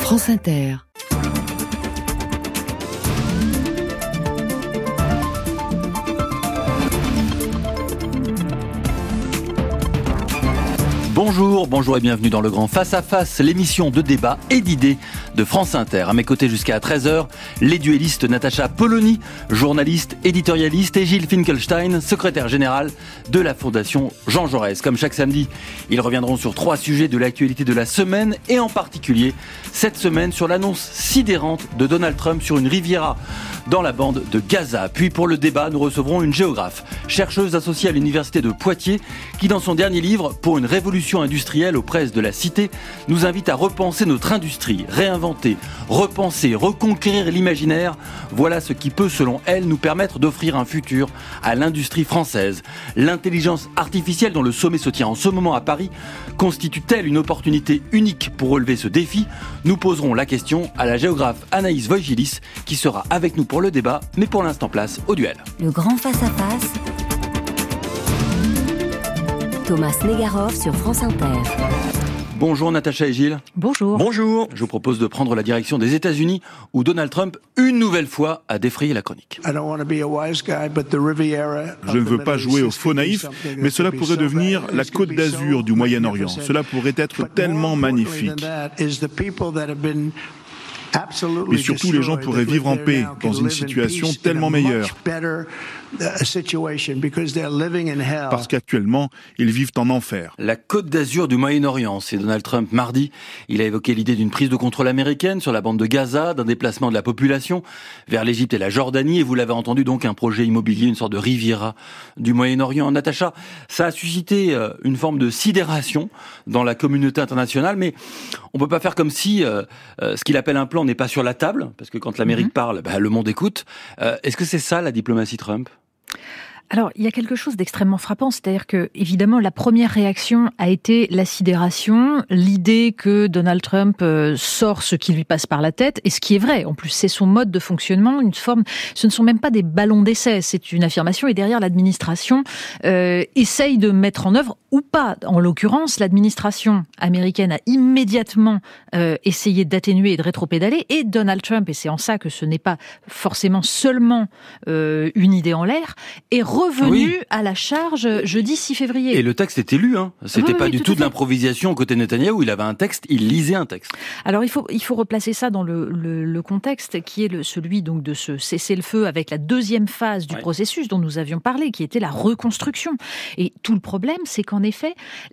France Inter. Bonjour et bienvenue dans le Grand Face à Face, l'émission de débat et d'idées de France Inter. À mes côtés jusqu'à 13h, les duellistes Natacha Polony, journaliste, éditorialiste, et Gilles Finkelstein, secrétaire général de la Fondation Jean Jaurès. Comme chaque samedi, ils reviendront sur 3 sujets de l'actualité de la semaine et en particulier cette semaine sur l'annonce sidérante de Donald Trump sur une Riviera dans la bande de Gaza. Puis pour le débat, nous recevrons une géographe, chercheuse associée à l'université de Poitiers, qui dans son dernier livre, Pour une révolution industrielle aux presses de la cité, nous invite à repenser notre industrie, réinventer, repenser, reconquérir l'imaginaire. Voilà ce qui peut, selon elle, nous permettre d'offrir un futur à l'industrie française. L'intelligence artificielle, dont le sommet se tient en ce moment à Paris, constitue-t-elle une opportunité unique pour relever ce défi ? Nous poserons la question à la géographe Anaïs Voigilis, qui sera avec nous pour le débat, mais pour l'instant place au duel. Le grand face-à-face. Thomas Negaroff sur France Inter. Bonjour Natacha et Gilles. Bonjour. Bonjour. Je vous propose de prendre la direction des États-Unis, où Donald Trump, une nouvelle fois, a défrayé la chronique. Je ne veux pas jouer au faux naïf, mais cela pourrait devenir la Côte d'Azur du Moyen-Orient. Cela pourrait être tellement magnifique. Et surtout, les gens pourraient vivre en paix dans une situation tellement meilleure. Parce qu'actuellement, ils vivent en enfer. La Côte d'Azur du Moyen-Orient, c'est Donald Trump mardi. Il a évoqué l'idée d'une prise de contrôle américaine sur la bande de Gaza, d'un déplacement de la population vers l'Égypte et la Jordanie. Et vous l'avez entendu, donc un projet immobilier, une sorte de Riviera du Moyen-Orient. Natacha, ça a suscité une forme de sidération dans la communauté internationale, mais on peut pas faire comme si ce qu'il appelle un plan n'est pas sur la table, parce que quand l'Amérique parle, le monde écoute. Est-ce que c'est ça la diplomatie Trump ? Alors, il y a quelque chose d'extrêmement frappant, c'est-à-dire que, évidemment, la première réaction a été la sidération, l'idée que Donald Trump sort ce qui lui passe par la tête, et ce qui est vrai. En plus, c'est son mode de fonctionnement, une forme. Ce ne sont même pas des ballons d'essai, c'est une affirmation, et derrière, l'administration essaye de mettre en œuvre ou pas. En l'occurrence, l'administration américaine a immédiatement essayé d'atténuer et de rétropédaler, et Donald Trump, et c'est en ça que ce n'est pas forcément seulement une idée en l'air, est revenu à la charge jeudi 6 février. Et le texte était lu, hein. C'était pas du tout de l'improvisation côté Netanyahou. Il avait un texte, il lisait un texte. Alors il faut replacer ça dans le contexte qui est celui donc de ce cessez-le-feu avec la deuxième phase du processus dont nous avions parlé, qui était la reconstruction. Et tout le problème, c'est qu'en effet,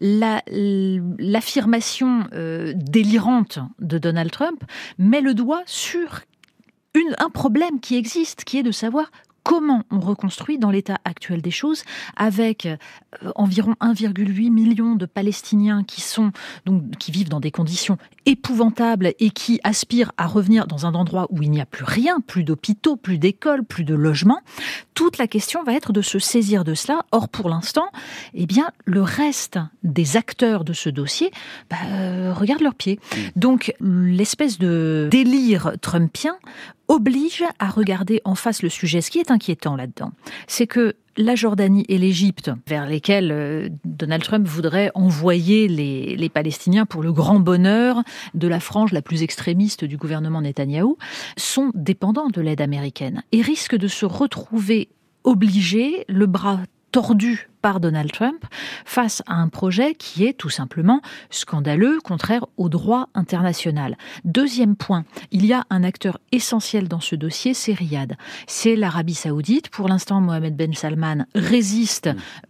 l'affirmation délirante de Donald Trump met le doigt sur un problème qui existe, qui est de savoir comment on reconstruit dans l'état actuel des choses avec environ 1,8 million de Palestiniens qui vivent dans des conditions épouvantables et qui aspirent à revenir dans un endroit où il n'y a plus rien, plus d'hôpitaux, plus d'écoles, plus de logements. Toute la question va être de se saisir de cela. Or, pour l'instant, le reste des acteurs de ce dossier regardent leurs pieds. Donc, l'espèce de délire trumpien oblige à regarder en face le sujet. Ce qui est inquiétant là-dedans, c'est que la Jordanie et l'Égypte, vers lesquelles Donald Trump voudrait envoyer les Palestiniens pour le grand bonheur de la frange la plus extrémiste du gouvernement Netanyahou, sont dépendants de l'aide américaine et risquent de se retrouver obligés, le bras tordu par Donald Trump, face à un projet qui est tout simplement scandaleux, contraire au droit international. Deuxième point, il y a un acteur essentiel dans ce dossier, c'est Riyad. C'est l'Arabie Saoudite. Pour l'instant, Mohammed Ben Salman résiste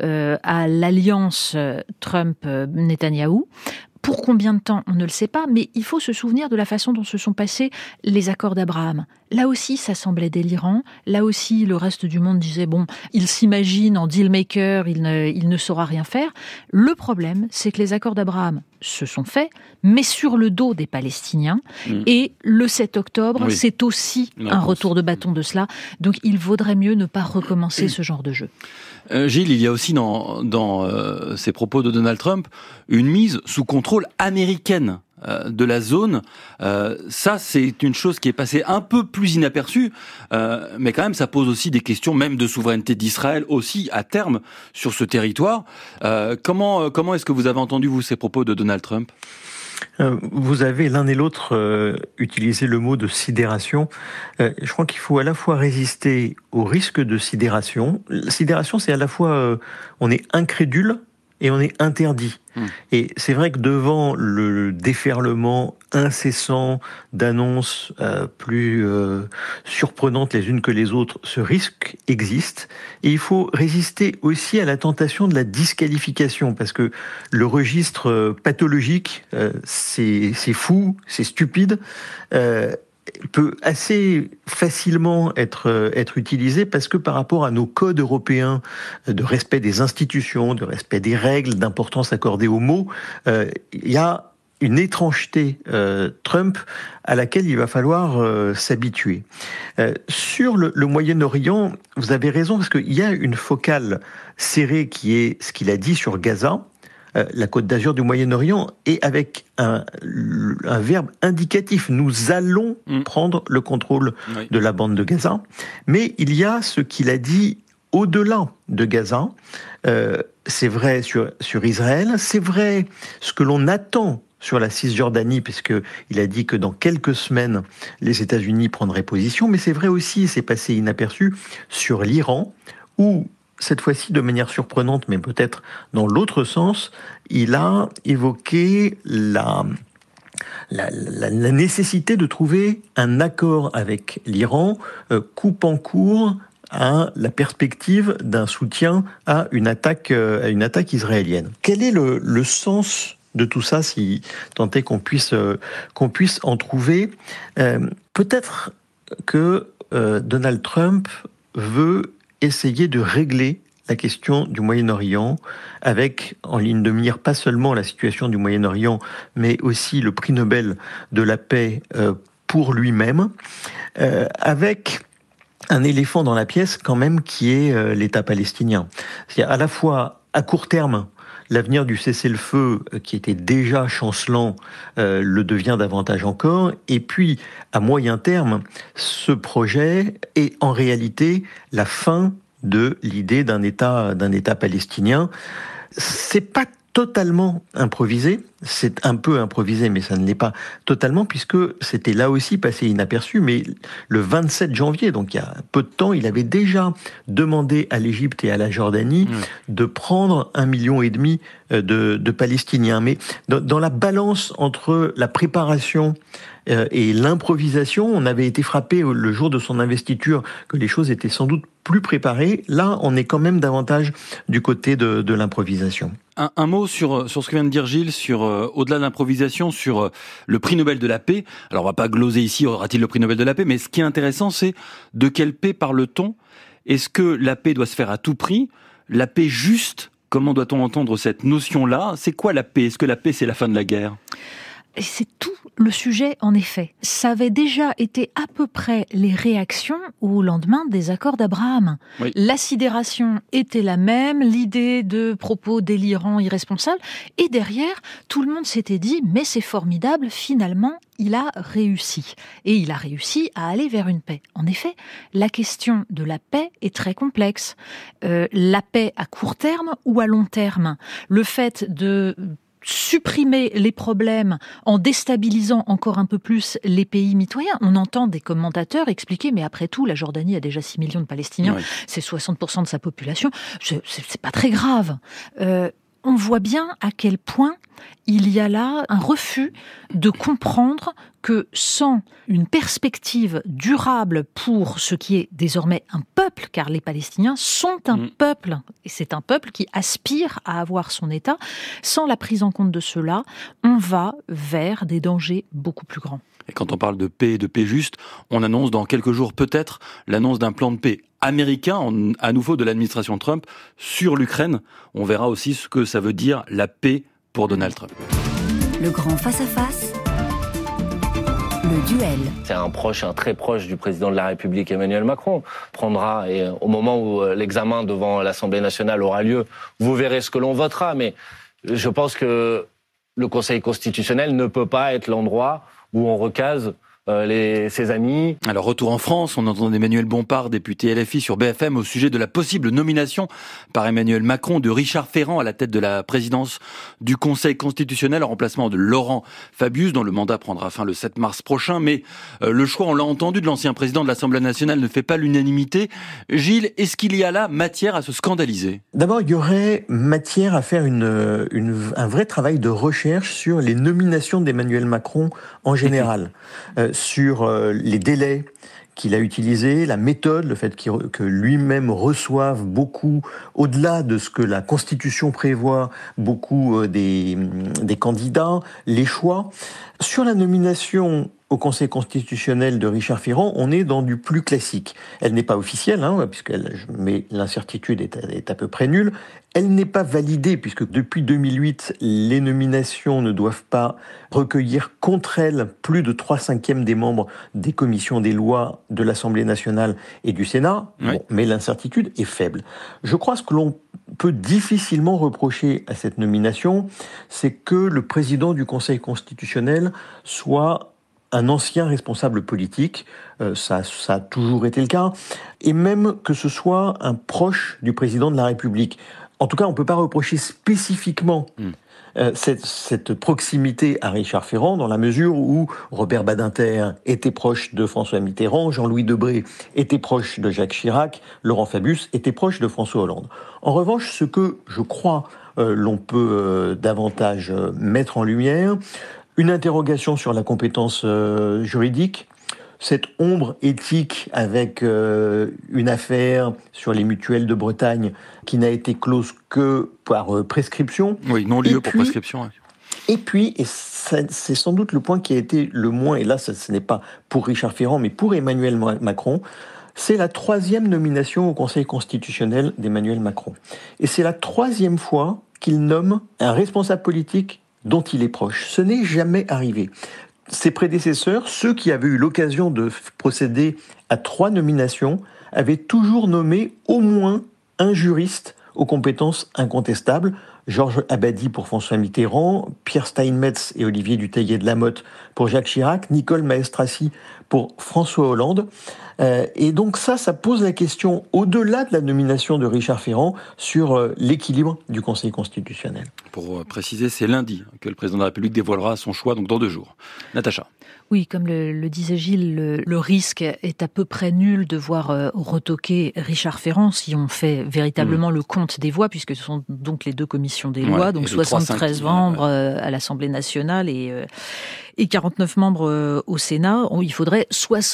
à l'alliance Trump-Netanyahou. Pour combien de temps, on ne le sait pas, mais il faut se souvenir de la façon dont se sont passés les accords d'Abraham. Là aussi, ça semblait délirant. Là aussi, le reste du monde disait, il s'imagine en deal-maker, il ne saura rien faire. Le problème, c'est que les accords d'Abraham se sont faits, mais sur le dos des Palestiniens. Et le 7 octobre, c'est aussi un retour de bâton de cela. Donc, il vaudrait mieux ne pas recommencer ce genre de jeu. Gilles, il y a aussi dans ces propos de Donald Trump une mise sous contrôle américaine de la zone. Ça, c'est une chose qui est passée un peu plus inaperçue, mais quand même, ça pose aussi des questions, même de souveraineté d'Israël, aussi à terme, sur ce territoire. Comment est-ce que vous avez entendu, vous, ces propos de Donald Trump ? Vous avez l'un et l'autre utilisé le mot de sidération. Je crois qu'il faut à la fois résister au risque de sidération. Sidération, c'est à la fois on est incrédule et on est interdit. Et c'est vrai que devant le déferlement incessant d'annonces plus surprenantes les unes que les autres, ce risque existe. Et il faut résister aussi à la tentation de la disqualification, parce que le registre pathologique, c'est fou, c'est stupide, peut assez facilement être utilisé, parce que par rapport à nos codes européens de respect des institutions, de respect des règles, d'importance accordée aux mots, il y a une étrangeté Trump à laquelle il va falloir s'habituer. Sur le Moyen-Orient, vous avez raison, parce qu'il y a une focale serrée qui est ce qu'il a dit sur Gaza, la Côte d'Azur du Moyen-Orient, et avec un verbe indicatif. Nous allons prendre le contrôle de la bande de Gaza. Mais il y a ce qu'il a dit au-delà de Gaza. C'est vrai sur Israël, c'est vrai ce que l'on attend sur la Cisjordanie, puisqu'il a dit que dans quelques semaines, les États-Unis prendraient position, mais c'est vrai aussi, c'est passé inaperçu, sur l'Iran, où cette fois-ci, de manière surprenante, mais peut-être dans l'autre sens, il a évoqué la nécessité de trouver un accord avec l'Iran, coupant court à la perspective d'un soutien à une attaque israélienne. Quel est le sens de tout ça, si tant est qu'on puisse en trouver? Peut-être que Donald Trump veut essayer de régler la question du Moyen-Orient avec, en ligne de mire, pas seulement la situation du Moyen-Orient, mais aussi le prix Nobel de la paix pour lui-même, avec un éléphant dans la pièce quand même qui est l'État palestinien. C'est-à-dire à la fois à court terme, l'avenir du cessez-le-feu, qui était déjà chancelant, le devient davantage encore. Et puis, à moyen terme, ce projet est en réalité la fin de l'idée d'un État palestinien. C'est pas totalement improvisé, c'est un peu improvisé, mais ça ne l'est pas totalement, puisque c'était là aussi passé inaperçu, mais le 27 janvier, donc il y a peu de temps, il avait déjà demandé à l'Égypte et à la Jordanie de prendre 1,5 million de Palestiniens. Mais dans la balance entre la préparation et l'improvisation, on avait été frappé le jour de son investiture que les choses étaient sans doute plus préparées. Là, on est quand même davantage du côté de l'improvisation. Un mot sur ce que vient de dire Gilles, sur au-delà de l'improvisation, sur le prix Nobel de la paix. Alors on va pas gloser ici, aura-t-il le prix Nobel de la paix, mais ce qui est intéressant, c'est de quelle paix parle-t-on? Est-ce que la paix doit se faire à tout prix? La paix juste? Comment doit-on entendre cette notion-là? C'est quoi la paix? Est-ce que la paix, c'est la fin de la guerre? Et c'est tout le sujet, en effet. Ça avait déjà été à peu près les réactions au lendemain des accords d'Abraham. Oui. La sidération était la même, l'idée de propos délirants, irresponsables, et derrière, tout le monde s'était dit « mais c'est formidable, finalement, il a réussi ». Et il a réussi à aller vers une paix. En effet, la question de la paix est très complexe. La paix à court terme ou à long terme? Le fait de supprimer les problèmes en déstabilisant encore un peu plus les pays mitoyens. On entend des commentateurs expliquer, mais après tout, la Jordanie a déjà 6 millions de Palestiniens, c'est 60% de sa population, c'est pas très grave. On voit bien à quel point il y a là un refus de comprendre que sans une perspective durable pour ce qui est désormais un peuple, car les Palestiniens sont un peuple, et c'est un peuple qui aspire à avoir son État, sans la prise en compte de cela, on va vers des dangers beaucoup plus grands. Et quand on parle de paix juste, on annonce dans quelques jours peut-être l'annonce d'un plan de paix américain, à nouveau de l'administration Trump, sur l'Ukraine. On verra aussi ce que ça veut dire la paix pour Donald Trump. Le grand face-à-face, le duel. C'est un très proche du président de la République, Emmanuel Macron. Prendra, et au moment où l'examen devant l'Assemblée nationale aura lieu, vous verrez ce que l'on votera. Mais je pense que le Conseil constitutionnel ne peut pas être l'endroit où on recase ses amis. Alors, retour en France, on entend Emmanuel Bompard, député LFI sur BFM, au sujet de la possible nomination par Emmanuel Macron de Richard Ferrand à la tête de la présidence du Conseil constitutionnel en remplacement de Laurent Fabius, dont le mandat prendra fin le 7 mars prochain. Mais le choix, on l'a entendu, de l'ancien président de l'Assemblée nationale ne fait pas l'unanimité. Gilles, est-ce qu'il y a là matière à se scandaliser ? D'abord, il y aurait matière à faire un vrai travail de recherche sur les nominations d'Emmanuel Macron en général, sur les délais qu'il a utilisés, la méthode, le fait que lui-même reçoive beaucoup, au-delà de ce que la Constitution prévoit, beaucoup des candidats, les choix. Sur la nomination au Conseil constitutionnel de Richard Ferrand, on est dans du plus classique. Elle n'est pas officielle, mais l'incertitude est à peu près nulle. Elle n'est pas validée, puisque depuis 2008, les nominations ne doivent pas recueillir contre elles plus de 3/5 des membres des commissions des lois de l'Assemblée nationale et du Sénat. Oui. Bon, mais l'incertitude est faible. Je crois que ce que l'on peut difficilement reprocher à cette nomination, c'est que le président du Conseil constitutionnel soit un ancien responsable politique, ça a toujours été le cas, et même que ce soit un proche du président de la République. En tout cas, on ne peut pas reprocher spécifiquement cette proximité à Richard Ferrand, dans la mesure où Robert Badinter était proche de François Mitterrand, Jean-Louis Debré était proche de Jacques Chirac, Laurent Fabius était proche de François Hollande. En revanche, ce que je crois l'on peut davantage mettre en lumière, une interrogation sur la compétence juridique, cette ombre éthique avec une affaire sur les mutuelles de Bretagne qui n'a été close que par prescription. Oui, non-lieu pour prescription. Ouais. Et puis, c'est sans doute le point qui a été le moins, et là ce n'est pas pour Richard Ferrand, mais pour Emmanuel Macron, c'est la 3e nomination au Conseil constitutionnel d'Emmanuel Macron. Et c'est la 3e fois qu'il nomme un responsable politique dont il est proche. Ce n'est jamais arrivé. Ses prédécesseurs, ceux qui avaient eu l'occasion de procéder à 3 nominations, avaient toujours nommé au moins un juriste aux compétences incontestables. Georges Abadie pour François Mitterrand, Pierre Steinmetz et Olivier Dutheillet de Lamotte pour Jacques Chirac, Nicole Maestrassi pour François Hollande. Et donc ça pose la question, au-delà de la nomination de Richard Ferrand, sur l'équilibre du Conseil constitutionnel. Pour préciser, c'est lundi que le président de la République dévoilera son choix, donc dans 2 jours. Natacha. Oui, comme le disait Gilles, le risque est à peu près nul de voir retoquer Richard Ferrand si on fait véritablement le compte des voix, puisque ce sont donc les 2 commissions des lois, donc 73 membres à l'Assemblée nationale et 49 membres au Sénat. Il faudrait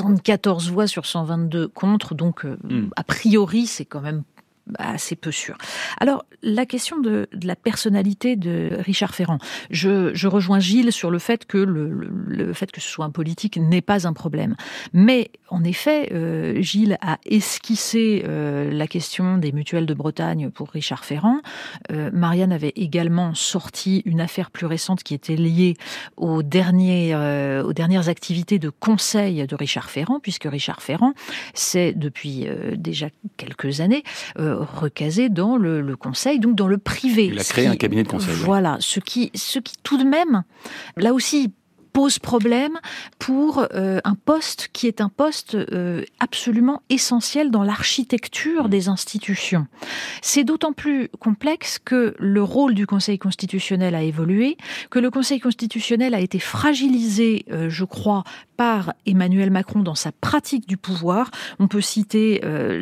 74 voix sur 122 contre, donc a priori c'est quand même assez peu sûr. Alors, la question de la personnalité de Richard Ferrand, je rejoins Gilles sur le fait que le fait que ce soit un politique n'est pas un problème. Mais, en effet, Gilles a esquissé la question des mutuelles de Bretagne pour Richard Ferrand. Marianne avait également sorti une affaire plus récente qui était liée aux dernières activités de conseil de Richard Ferrand, puisque Richard Ferrand, c'est depuis déjà quelques années recasé dans le conseil, donc dans le privé. Il a créé un cabinet de conseil. Voilà, ce qui tout de même, là aussi, pose problème pour un poste qui est un poste absolument essentiel dans l'architecture des institutions. C'est d'autant plus complexe que le rôle du Conseil constitutionnel a évolué, que le Conseil constitutionnel a été fragilisé, je crois, par Emmanuel Macron dans sa pratique du pouvoir. On peut citer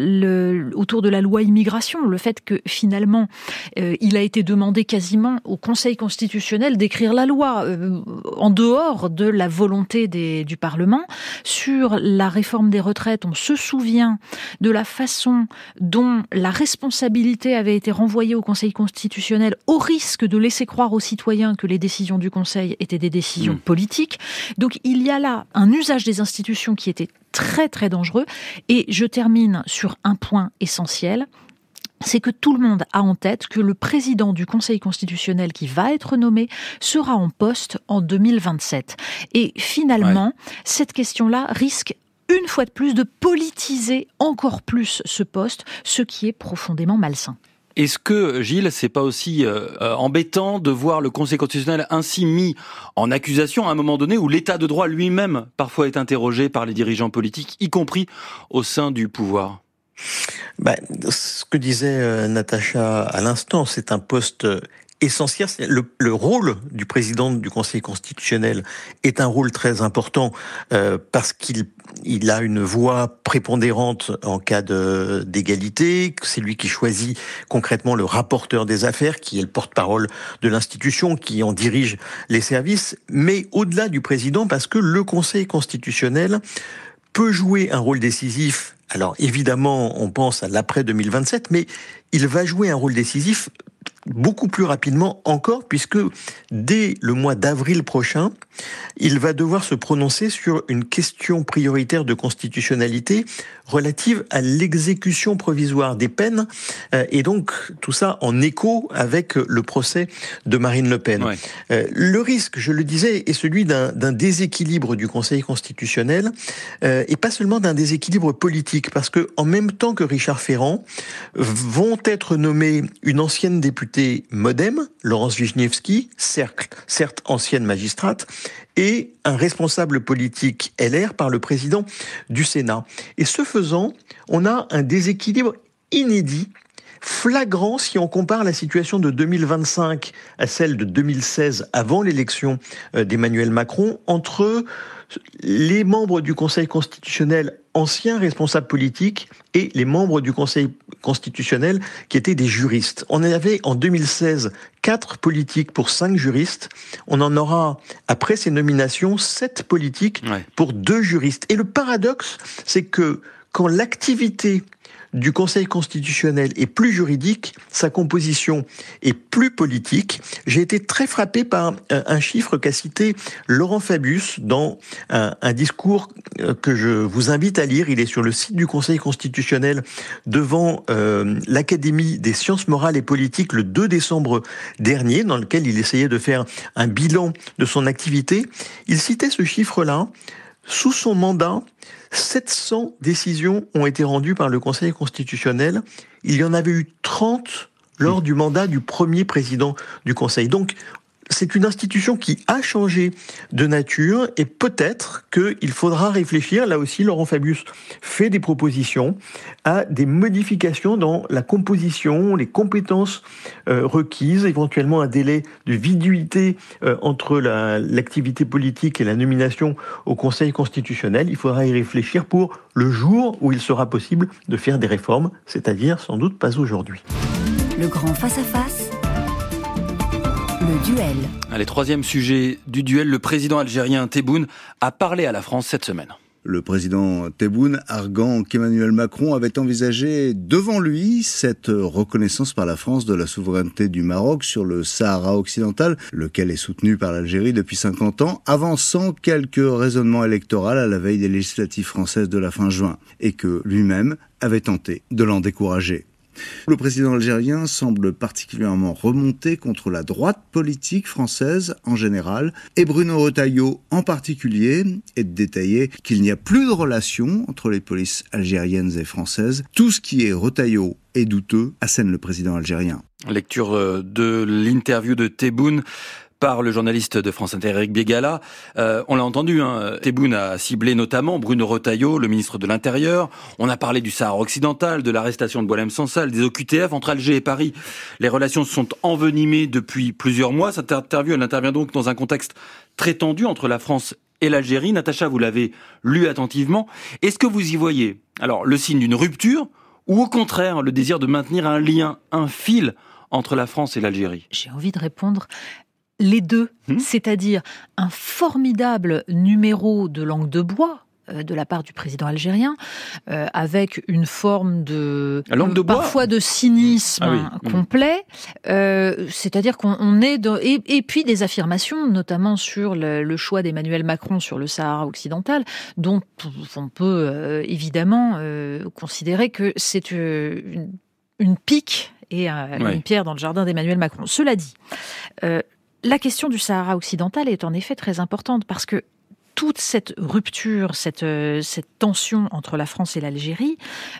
autour de la loi immigration, le fait que finalement, il a été demandé quasiment au Conseil constitutionnel d'écrire la loi en dehors de la volonté du Parlement. Sur la réforme des retraites, on se souvient de la façon dont la responsabilité avait été renvoyée au Conseil constitutionnel au risque de laisser croire aux citoyens que les décisions du Conseil étaient des décisions politiques. Donc il y a là un usage des institutions qui était très très dangereux. Et je termine sur un point essentiel. C'est que tout le monde a en tête que le président du Conseil constitutionnel qui va être nommé sera en poste en 2027. Et finalement, cette question-là risque une fois de plus de politiser encore plus ce poste, ce qui est profondément malsain. Est-ce que, Gilles, c'est pas aussi embêtant de voir le Conseil constitutionnel ainsi mis en accusation à un moment donné où l'état de droit lui-même parfois est interrogé par les dirigeants politiques, y compris au sein du pouvoir ? Ce que disait Natacha à l'instant, c'est un poste essentiel. Le rôle du président du Conseil constitutionnel est un rôle très important parce qu'il a une voix prépondérante en cas d'égalité. C'est lui qui choisit concrètement le rapporteur des affaires, qui est le porte-parole de l'institution, qui en dirige les services. Mais au-delà du président, parce que le Conseil constitutionnel peut jouer un rôle décisif. Alors évidemment, on pense à l'après 2027, mais il va jouer un rôle décisif beaucoup plus rapidement encore, puisque dès le mois d'avril prochain, il va devoir se prononcer sur une question prioritaire de constitutionnalité relative à l'exécution provisoire des peines, et donc tout ça en écho avec le procès de Marine Le Pen. Ouais. Le risque, je le disais, est celui d'un déséquilibre du Conseil constitutionnel, et pas seulement d'un déséquilibre politique, parce que en même temps que Richard Ferrand, vont être nommés une ancienne députée MoDem, Laurence Vichnievsky, certes ancienne magistrate, et un responsable politique LR par le président du Sénat. Et ce faisant, on a un déséquilibre inédit, flagrant si on compare la situation de 2025 à celle de 2016 avant l'élection d'Emmanuel Macron entre les membres du Conseil constitutionnel anciens responsables politiques et les membres du Conseil constitutionnel qui étaient des juristes. On avait en 2016 4 politiques pour 5 juristes. On en aura, après ces nominations, 7 politiques pour 2 juristes. Et le paradoxe, c'est que quand l'activité du Conseil constitutionnel est plus juridique, sa composition est plus politique. J'ai été très frappé par un chiffre qu'a cité Laurent Fabius dans un discours que je vous invite à lire. Il est sur le site du Conseil constitutionnel devant l'Académie des sciences morales et politiques le 2 décembre dernier, dans lequel il essayait de faire un bilan de son activité. Il citait ce chiffre-là. Sous son mandat, 700 décisions ont été rendues par le Conseil constitutionnel. Il y en avait eu 30 lors du mandat du premier président du Conseil. Donc, c'est une institution qui a changé de nature et peut-être qu'il faudra réfléchir, là aussi Laurent Fabius fait des propositions, à des modifications dans la composition, les compétences requises, éventuellement un délai de viduité entre l'activité politique et la nomination au Conseil constitutionnel. Il faudra y réfléchir pour le jour où il sera possible de faire des réformes, c'est-à-dire sans doute pas aujourd'hui. Le grand face-à-face. Le duel. Allez, troisième sujet du duel, le président algérien Tebboune a parlé à la France cette semaine. Le président Tebboune arguant qu'Emmanuel Macron avait envisagé devant lui cette reconnaissance par la France de la souveraineté du Maroc sur le Sahara occidental, lequel est soutenu par l'Algérie depuis 50 ans, avançant quelques raisonnements électoraux à la veille des législatives françaises de la fin juin, et que lui-même avait tenté de l'en décourager. Le président algérien semble particulièrement remonté contre la droite politique française en général et Bruno Retailleau en particulier, et de détailler qu'il n'y a plus de relation entre les polices algériennes et françaises. Tout ce qui est Retailleau est douteux, assène le président algérien. Lecture de l'interview de Tebboune par le journaliste de France Inter, Éric Bégala. On l'a entendu, Tebboune a ciblé notamment Bruno Retailleau, le ministre de l'Intérieur. On a parlé du Sahara occidental, de l'arrestation de Boualem Sansal, des OQTF entre Alger et Paris. Les relations se sont envenimées depuis plusieurs mois. Cette interview, elle intervient donc dans un contexte très tendu entre la France et l'Algérie. Natacha, vous l'avez lu attentivement. Est-ce que vous y voyez, alors, le signe d'une rupture ou au contraire le désir de maintenir un lien, un fil entre la France et l'Algérie ? J'ai envie de répondre les deux, c'est-à-dire un formidable numéro de langue de bois de la part du président algérien, avec une forme de parfois de cynisme complet, c'est-à-dire qu'on est et puis des affirmations, notamment sur le choix d'Emmanuel Macron sur le Sahara occidental, dont on peut évidemment considérer que c'est une pique et une pierre dans le jardin d'Emmanuel Macron. Cela dit, la question du Sahara occidental est en effet très importante parce que toute cette rupture, cette tension entre la France et l'Algérie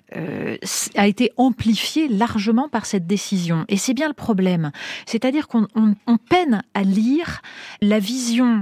a été amplifiée largement par cette décision. Et c'est bien le problème. C'est-à-dire qu'on peine à lire la vision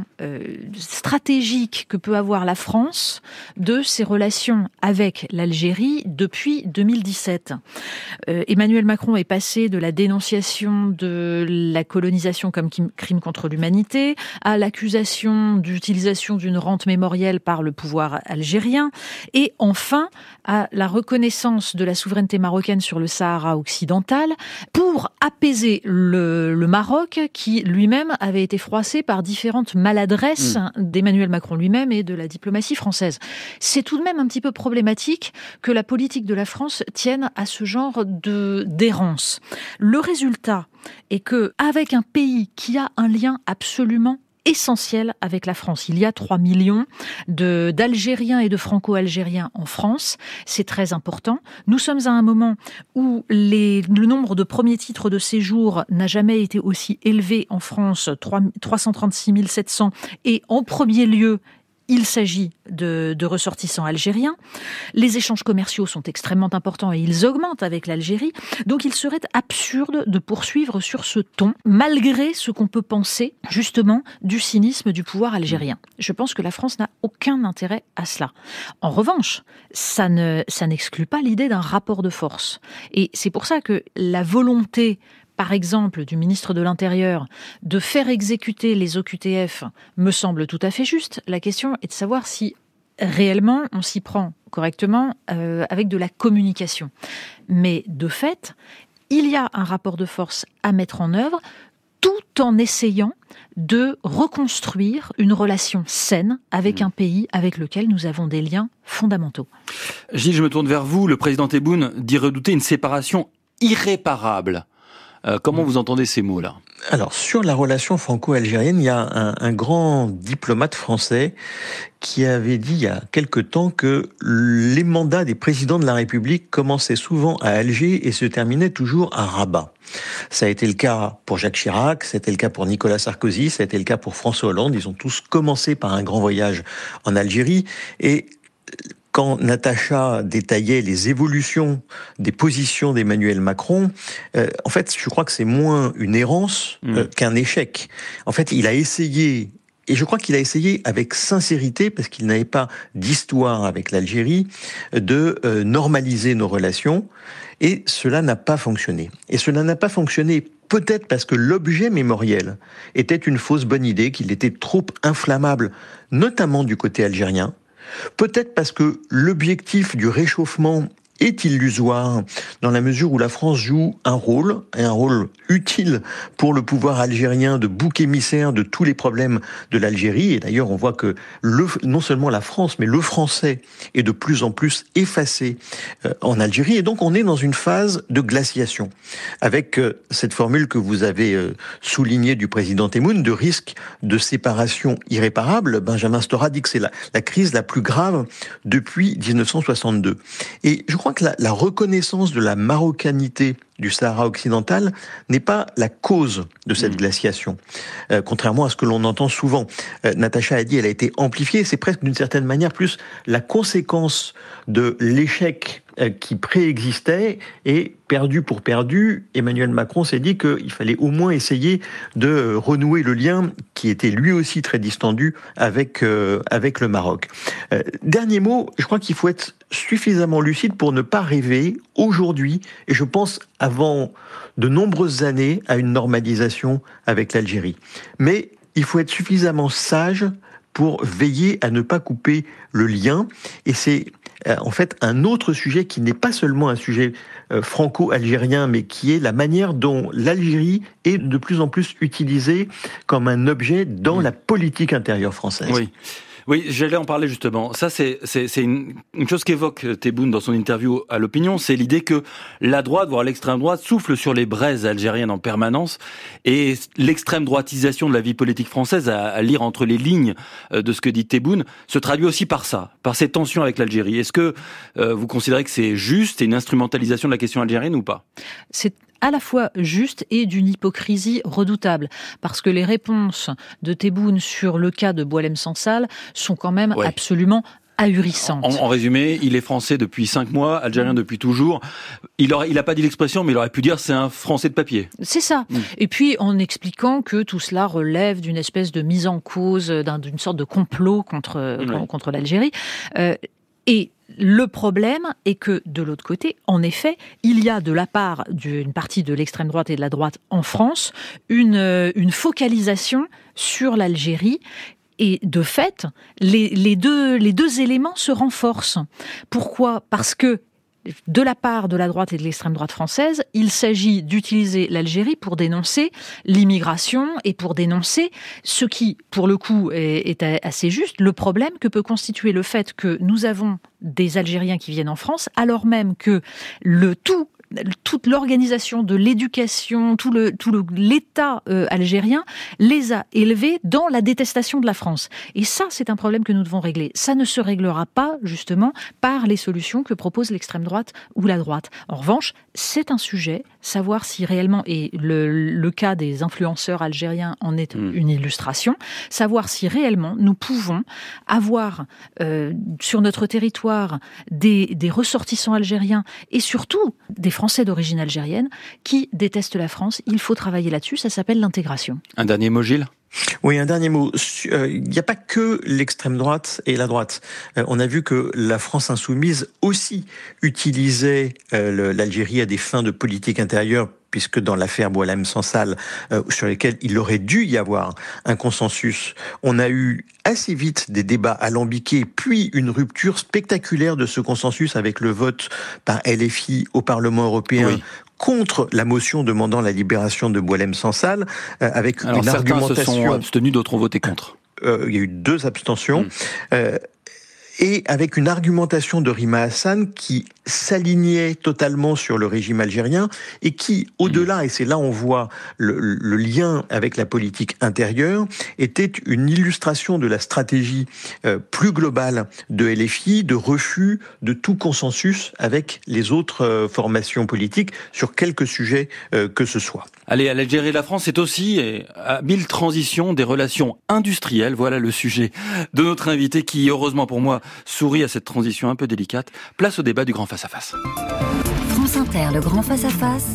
stratégique que peut avoir la France de ses relations avec l'Algérie depuis 2017. Emmanuel Macron est passé de la dénonciation de la colonisation comme crime contre l'humanité à l'accusation d'utilisation d'une rente mémorielle par le pouvoir algérien et enfin à la reconnaissance de la souveraineté marocaine sur le Sahara occidental pour apaiser le Maroc qui lui-même avait été froissé par différentes maladresses d'Emmanuel Macron lui-même et de la diplomatie française. C'est tout de même un petit peu problématique que la politique de la France tienne à ce genre d'errance. Le résultat est que, avec un pays qui a un lien absolument essentiel avec la France. Il y a 3 millions d'Algériens et de Franco-Algériens en France. C'est très important. Nous sommes à un moment où le nombre de premiers titres de séjour n'a jamais été aussi élevé en France, 336 700, et en premier lieu, il s'agit de ressortissants algériens. Les échanges commerciaux sont extrêmement importants et ils augmentent avec l'Algérie. Donc il serait absurde de poursuivre sur ce ton, malgré ce qu'on peut penser, justement, du cynisme du pouvoir algérien. Je pense que la France n'a aucun intérêt à cela. En revanche, ça n'exclut pas l'idée d'un rapport de force. Et c'est pour ça que la volonté, par exemple, du ministre de l'Intérieur, de faire exécuter les OQTF me semble tout à fait juste. La question est de savoir si réellement on s'y prend correctement avec de la communication. Mais de fait, il y a un rapport de force à mettre en œuvre tout en essayant de reconstruire une relation saine avec un pays avec lequel nous avons des liens fondamentaux. Gilles, je me tourne vers vous. Le président Tebboune dit redouter une séparation irréparable. Comment vous entendez ces mots-là ? Alors, sur la relation franco-algérienne, il y a un grand diplomate français qui avait dit il y a quelque temps que les mandats des présidents de la République commençaient souvent à Alger et se terminaient toujours à Rabat. Ça a été le cas pour Jacques Chirac, c'était le cas pour Nicolas Sarkozy, ça a été le cas pour François Hollande. Ils ont tous commencé par un grand voyage en Algérie et quand Natacha détaillait les évolutions des positions d'Emmanuel Macron, en fait, je crois que c'est moins une errance qu'un échec. En fait, il a essayé, et je crois qu'il a essayé avec sincérité, parce qu'il n'avait pas d'histoire avec l'Algérie, de normaliser nos relations, et cela n'a pas fonctionné. Et cela n'a pas fonctionné peut-être parce que l'objet mémoriel était une fausse bonne idée, qu'il était trop inflammable, notamment du côté algérien. Peut-être parce que l'objectif du réchauffement est illusoire dans la mesure où la France joue un rôle utile pour le pouvoir algérien de bouc émissaire de tous les problèmes de l'Algérie. Et d'ailleurs, on voit que non seulement la France, mais le français est de plus en plus effacé en Algérie. Et donc, on est dans une phase de glaciation avec cette formule que vous avez soulignée du président Tebboune de risque de séparation irréparable. Benjamin Stora dit que c'est la crise la plus grave depuis 1962. Et je crois que la reconnaissance de la marocanité du Sahara occidental n'est pas la cause de cette glaciation. Contrairement à ce que l'on entend souvent. Natacha a dit, elle a été amplifiée. C'est presque d'une certaine manière plus la conséquence de l'échec qui préexistait et perdu pour perdu, Emmanuel Macron s'est dit qu'il fallait au moins essayer de renouer le lien qui était lui aussi très distendu avec le Maroc. Dernier mot, je crois qu'il faut être suffisamment lucide pour ne pas rêver aujourd'hui, et je pense avant de nombreuses années, à une normalisation avec l'Algérie. Mais il faut être suffisamment sage pour veiller à ne pas couper le lien, et c'est en fait un autre sujet qui n'est pas seulement un sujet franco-algérien, mais qui est la manière dont l'Algérie est de plus en plus utilisée comme un objet dans la politique intérieure française. Oui, j'allais en parler justement. Ça, c'est une chose qu'évoque Tebboune dans son interview à l'Opinion, c'est l'idée que la droite, voire l'extrême droite, souffle sur les braises algériennes en permanence, et l'extrême droitisation de la vie politique française, à lire entre les lignes de ce que dit Tebboune, se traduit aussi par ça, par ces tensions avec l'Algérie. Est-ce que vous considérez que c'est juste et une instrumentalisation de la question algérienne ou pas ? C'est à la fois juste et d'une hypocrisie redoutable. Parce que les réponses de Tebboune sur le cas de Boualem-Sansal sont quand même absolument ahurissantes. En résumé, il est français depuis 5 mois, algérien depuis toujours. Il a pas dit l'expression, mais il aurait pu dire c'est un Français de papier. C'est ça. Et puis en expliquant que tout cela relève d'une espèce de mise en cause, d'une sorte de complot contre l'Algérie. Et le problème est que, de l'autre côté, en effet, il y a de la part d'une partie de l'extrême droite et de la droite en France une focalisation sur l'Algérie. Et de fait, les deux éléments se renforcent. Pourquoi ? Parce que de la part de la droite et de l'extrême droite française, il s'agit d'utiliser l'Algérie pour dénoncer l'immigration et pour dénoncer ce qui, pour le coup, est assez juste, le problème que peut constituer le fait que nous avons des Algériens qui viennent en France, alors même que toute l'organisation de l'éducation, tout l'État algérien les a élevés dans la détestation de la France. Et ça, c'est un problème que nous devons régler. Ça ne se réglera pas, justement, par les solutions que propose l'extrême droite ou la droite. En revanche, c'est un sujet, savoir si réellement, et le cas des influenceurs algériens en est une illustration, savoir si réellement nous pouvons avoir sur notre territoire des ressortissants algériens et surtout des Français d'origine algérienne qui détestent la France. Il faut travailler là-dessus, ça s'appelle l'intégration. Un dernier mot, Gilles ? Oui, un dernier mot. Il n'y a pas que l'extrême droite et la droite. On a vu que la France insoumise aussi utilisait l'Algérie à des fins de politique intérieure, puisque dans l'affaire Boualem-Sansal, sur lesquelles il aurait dû y avoir un consensus, on a eu assez vite des débats alambiqués, puis une rupture spectaculaire de ce consensus avec le vote par LFI au Parlement européen contre la motion demandant la libération de Boualem-Sansal, avec une argumentation... Certains se sont abstenus, d'autres ont voté contre. Il y a eu 2 abstentions. Et avec une argumentation de Rima Hassan qui s'alignait totalement sur le régime algérien et qui, au-delà, et c'est là on voit le lien avec la politique intérieure, était une illustration de la stratégie plus globale de LFI, de refus de tout consensus avec les autres formations politiques sur quelque sujet que ce soit. Allez, à l'Algérie et la France, c'est aussi à 1000 transitions des relations industrielles. Voilà le sujet de notre invité qui, heureusement pour moi, sourit à cette transition un peu délicate. Place au débat du grand face-à-face. France Inter, le grand face-à-face,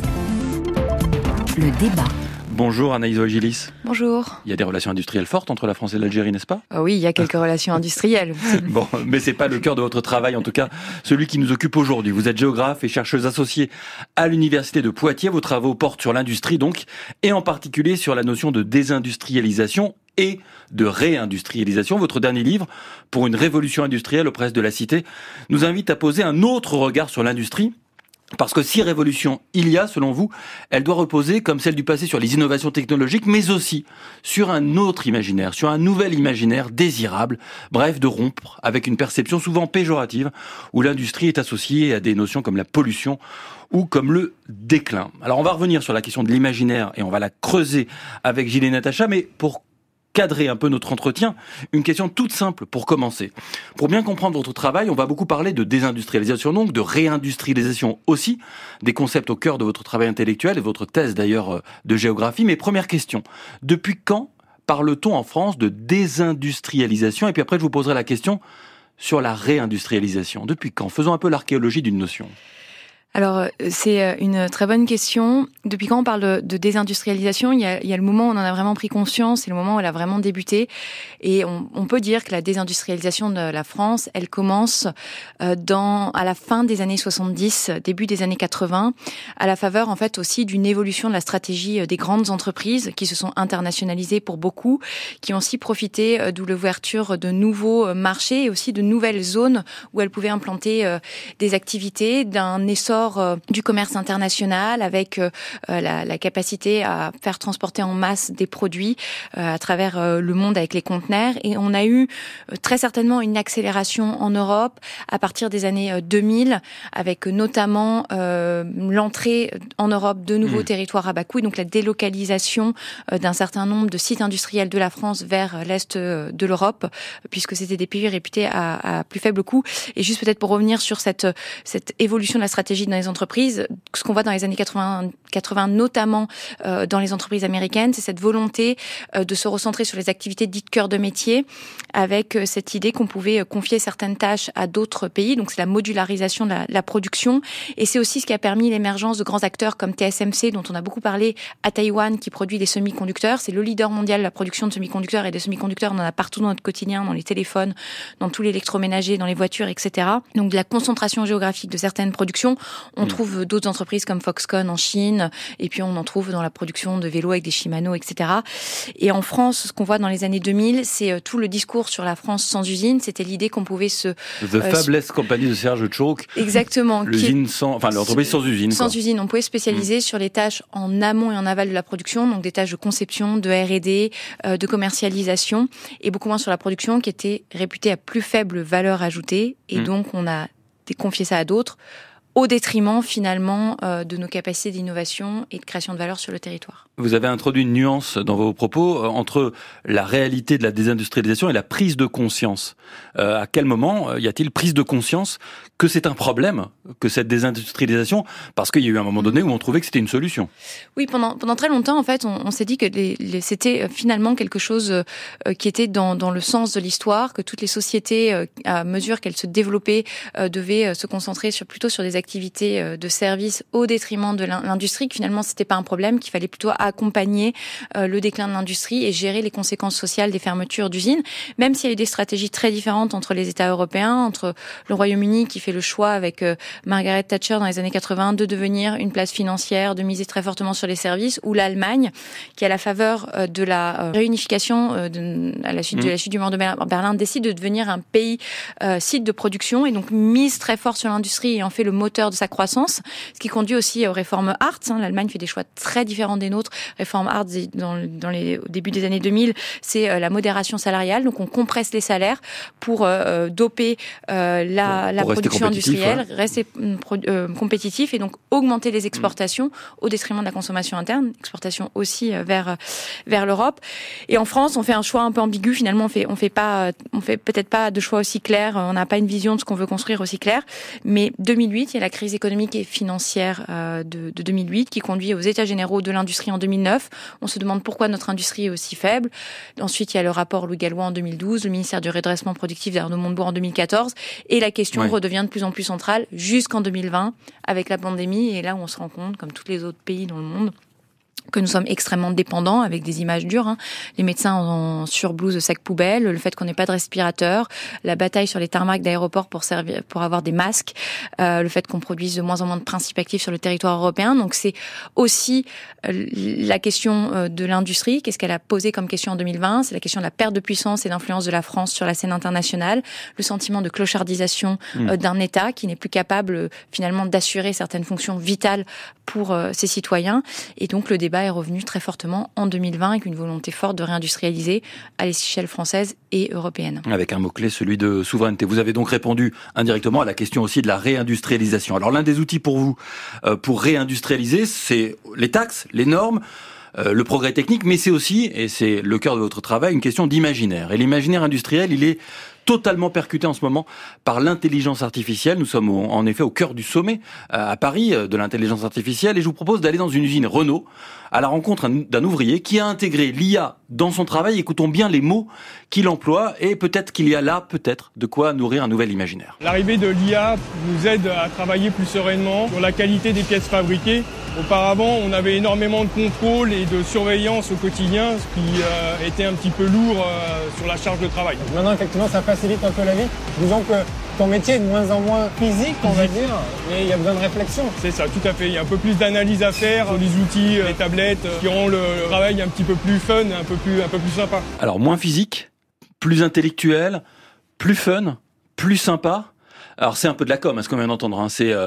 le débat. Bonjour Anaïs Ogilis. Bonjour. Il y a des relations industrielles fortes entre la France et l'Algérie, n'est-ce pas ? Oui, il y a quelques relations industrielles. Bon, mais c'est pas le cœur de votre travail, en tout cas celui qui nous occupe aujourd'hui. Vous êtes géographe et chercheuse associée à l'Université de Poitiers. Vos travaux portent sur l'industrie donc, et en particulier sur la notion de désindustrialisation et de réindustrialisation. Votre dernier livre, Pour une révolution industrielle aux presses de la Cité, nous invite à poser un autre regard sur l'industrie. Parce que si révolution il y a, selon vous, elle doit reposer, comme celle du passé, sur les innovations technologiques, mais aussi sur un autre imaginaire, sur un nouvel imaginaire désirable, bref, de rompre avec une perception souvent péjorative, où l'industrie est associée à des notions comme la pollution ou comme le déclin. Alors on va revenir sur la question de l'imaginaire et on va la creuser avec Gilles et Natacha, mais pour cadrer un peu notre entretien, une question toute simple pour commencer. Pour bien comprendre votre travail, on va beaucoup parler de désindustrialisation, donc de réindustrialisation aussi, des concepts au cœur de votre travail intellectuel et votre thèse d'ailleurs de géographie. Mais première question, depuis quand parle-t-on en France de désindustrialisation ? Et puis après je vous poserai la question sur la réindustrialisation. Depuis quand ? Faisons un peu l'archéologie d'une notion. Alors, c'est une très bonne question. Depuis quand on parle de désindustrialisation ? Il y a le moment où on en a vraiment pris conscience, c'est le moment où elle a vraiment débuté. Et on peut dire que la désindustrialisation de la France, elle commence à la fin des années 70, début des années 80, à la faveur, en fait, aussi d'une évolution de la stratégie des grandes entreprises qui se sont internationalisées pour beaucoup, qui ont aussi profité de l'ouverture de nouveaux marchés et aussi de nouvelles zones où elles pouvaient implanter des activités, d'un essor du commerce international avec la capacité à faire transporter en masse des produits à travers le monde avec les conteneurs. Et on a eu très certainement une accélération en Europe à partir des années 2000 avec notamment l'entrée en Europe de nouveaux territoires à bas coût, donc la délocalisation d'un certain nombre de sites industriels de la France vers l'est de l'Europe, puisque c'était des pays réputés à plus faible coût. Et juste peut-être pour revenir sur cette évolution de la stratégie dans les entreprises, ce qu'on voit dans les années 80 notamment dans les entreprises américaines, c'est cette volonté de se recentrer sur les activités dites cœur de métier, avec cette idée qu'on pouvait confier certaines tâches à d'autres pays. Donc c'est la modularisation de la production, et c'est aussi ce qui a permis l'émergence de grands acteurs comme TSMC, dont on a beaucoup parlé, à Taïwan, qui produit des semi-conducteurs. C'est le leader mondial de la production de semi-conducteurs, et des semi-conducteurs, on en a partout dans notre quotidien, dans les téléphones, dans tout l'électroménager, dans les voitures, etc. Donc de la concentration géographique de certaines productions. On trouve d'autres entreprises comme Foxconn en Chine, et puis on en trouve dans la production de vélos avec des Shimano, etc. Et en France, ce qu'on voit dans les années 2000, c'est tout le discours sur la France sans usine. C'était l'idée qu'on pouvait The Fabless Company de Serge Tchok. Exactement. L'entreprise sans usine. Sans usine. On pouvait spécialiser sur les tâches en amont et en aval de la production, donc des tâches de conception, de R&D, de commercialisation, et beaucoup moins sur la production, qui était réputée à plus faible valeur ajoutée. Et donc, on a confié ça à d'autres, au détriment finalement de nos capacités d'innovation et de création de valeur sur le territoire. Vous avez introduit une nuance dans vos propos entre la réalité de la désindustrialisation et la prise de conscience. À quel moment y a-t-il prise de conscience que c'est un problème, que cette désindustrialisation, parce qu'il y a eu un moment donné où on trouvait que c'était une solution? Oui, pendant très longtemps, en fait, on s'est dit que c'était finalement quelque chose qui était dans le sens de l'histoire, que toutes les sociétés, à mesure qu'elles se développaient, devaient se concentrer plutôt sur des activités de service au détriment de l'industrie, que finalement c'était pas un problème, qu'il fallait plutôt accompagner le déclin de l'industrie et gérer les conséquences sociales des fermetures d'usines, même s'il y a eu des stratégies très différentes entre les États européens, entre le Royaume-Uni qui fait le choix avec Margaret Thatcher dans les années 80 de devenir une place financière, de miser très fortement sur les services, ou l'Allemagne qui, à la faveur de la réunification à la suite de la chute du mur de Berlin, décide de devenir un pays site de production, et donc mise très fort sur l'industrie et en fait le moteur de sa croissance, ce qui conduit aussi aux réformes Hartz. L'Allemagne fait des choix très différents des nôtres. Réforme Hartz au début des années 2000, c'est la modération salariale, donc on compresse les salaires pour doper la production industrielle, rester compétitif, et donc augmenter les exportations au détriment de la consommation interne, exportation aussi vers l'Europe. Et en France, on fait un choix un peu ambigu. Finalement, on fait peut-être pas de choix aussi clair. On n'a pas une vision de ce qu'on veut construire aussi claire. Mais 2008, il y a la crise économique et financière de 2008 qui conduit aux États généraux de l'industrie en 2009. On se demande pourquoi notre industrie est aussi faible. Ensuite, il y a le rapport Louis Gallois en 2012, le ministère du redressement productif d'Arnaud Montebourg en 2014, et la question redevient de plus en plus centrale jusqu'en 2020 avec la pandémie, et là où on se rend compte, comme tous les autres pays dans le monde, que nous sommes extrêmement dépendants, avec des images dures, les médecins en surblouse de sac poubelle, le fait qu'on n'ait pas de respirateur, la bataille sur les tarmacs d'aéroports pour avoir des masques, le fait qu'on produise de moins en moins de principes actifs sur le territoire européen. Donc c'est aussi la question de l'industrie. Qu'est-ce qu'elle a posé comme question en 2020? C'est la question de la perte de puissance et d'influence de la France sur la scène internationale, le sentiment de clochardisation d'un État qui n'est plus capable finalement d'assurer certaines fonctions vitales pour ses citoyens. Et donc le débat est revenu très fortement en 2020 avec une volonté forte de réindustrialiser à l'échelle française et européenne. Avec un mot-clé, celui de souveraineté. Vous avez donc répondu indirectement à la question aussi de la réindustrialisation. Alors l'un des outils pour vous, pour réindustrialiser, c'est les taxes, les normes, le progrès technique, mais c'est aussi, et c'est le cœur de votre travail, une question d'imaginaire. Et l'imaginaire industriel, il est totalement percuté en ce moment par l'intelligence artificielle. Nous sommes en effet au cœur du sommet à Paris de l'intelligence artificielle, et je vous propose d'aller dans une usine Renault à la rencontre d'un ouvrier qui a intégré l'IA dans son travail. Écoutons bien les mots qu'il emploie, et peut-être qu'il y a là, de quoi nourrir un nouvel imaginaire. L'arrivée de l'IA nous aide à travailler plus sereinement sur la qualité des pièces fabriquées. Auparavant, on avait énormément de contrôle et de surveillance au quotidien, ce qui était un petit peu lourd sur la charge de travail. Maintenant, effectivement, ça facilite un peu la vie. Disons que ton métier est de moins en moins physique, on va dire, mais il y a besoin de réflexion. C'est ça, tout à fait. Il y a un peu plus d'analyse à faire, les outils, les tablettes, qui rendent le travail un petit peu plus fun, un peu plus sympa. Alors, moins physique, plus intellectuel, plus fun, plus sympa. Alors c'est un peu de la com, ce qu'on vient d'entendre.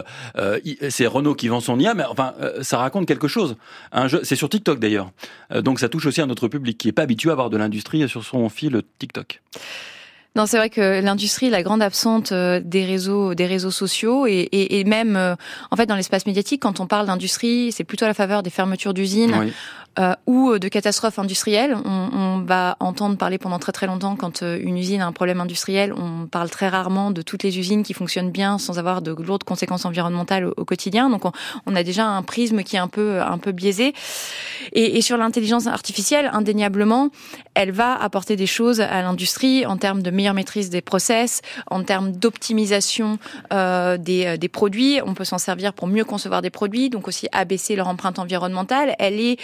C'est Renault qui vend son IA, mais enfin ça raconte quelque chose. Un jeu, c'est sur TikTok d'ailleurs, donc ça touche aussi à notre public qui est pas habitué à avoir de l'industrie sur son fil TikTok. Non, c'est vrai que l'industrie est la grande absente des réseaux sociaux, et même en fait dans l'espace médiatique, quand on parle d'industrie, c'est plutôt à la faveur des fermetures d'usines. Oui. ou de catastrophes industrielles. On va entendre parler pendant très très longtemps quand une usine a un problème industriel. On parle très rarement de toutes les usines qui fonctionnent bien sans avoir de lourdes conséquences environnementales au quotidien. Donc on a déjà un prisme qui est un peu biaisé. Et sur l'intelligence artificielle, indéniablement, elle va apporter des choses à l'industrie en termes de meilleure maîtrise des process, en termes d'optimisation des produits. On peut s'en servir pour mieux concevoir des produits, donc aussi abaisser leur empreinte environnementale. Elle est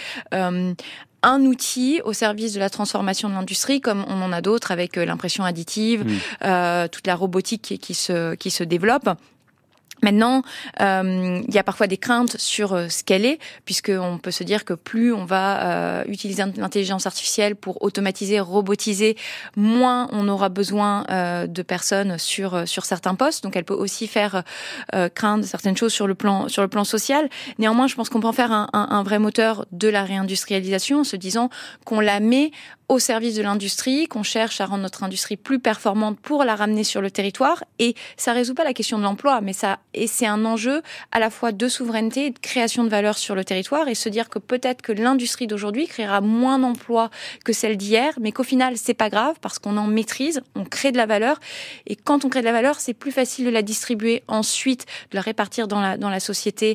un outil au service de la transformation de l'industrie, comme on en a d'autres avec l'impression additive, toute la robotique qui se développe. Maintenant, il y a parfois des craintes sur ce qu'elle est, puisqu'on peut se dire que plus on va utiliser l'intelligence artificielle pour automatiser, robotiser, moins on aura besoin de personnes sur certains postes. Donc, elle peut aussi faire craindre certaines choses sur le plan social. Néanmoins, je pense qu'on peut en faire un vrai moteur de la réindustrialisation, en se disant qu'on la met au service de l'industrie, qu'on cherche à rendre notre industrie plus performante pour la ramener sur le territoire. Et ça résout pas la question de l'emploi, mais c'est un enjeu à la fois de souveraineté et de création de valeur sur le territoire, et se dire que peut-être que l'industrie d'aujourd'hui créera moins d'emplois que celle d'hier, mais qu'au final, c'est pas grave parce qu'on en maîtrise, on crée de la valeur. Et quand on crée de la valeur, c'est plus facile de la distribuer ensuite, de la répartir dans la société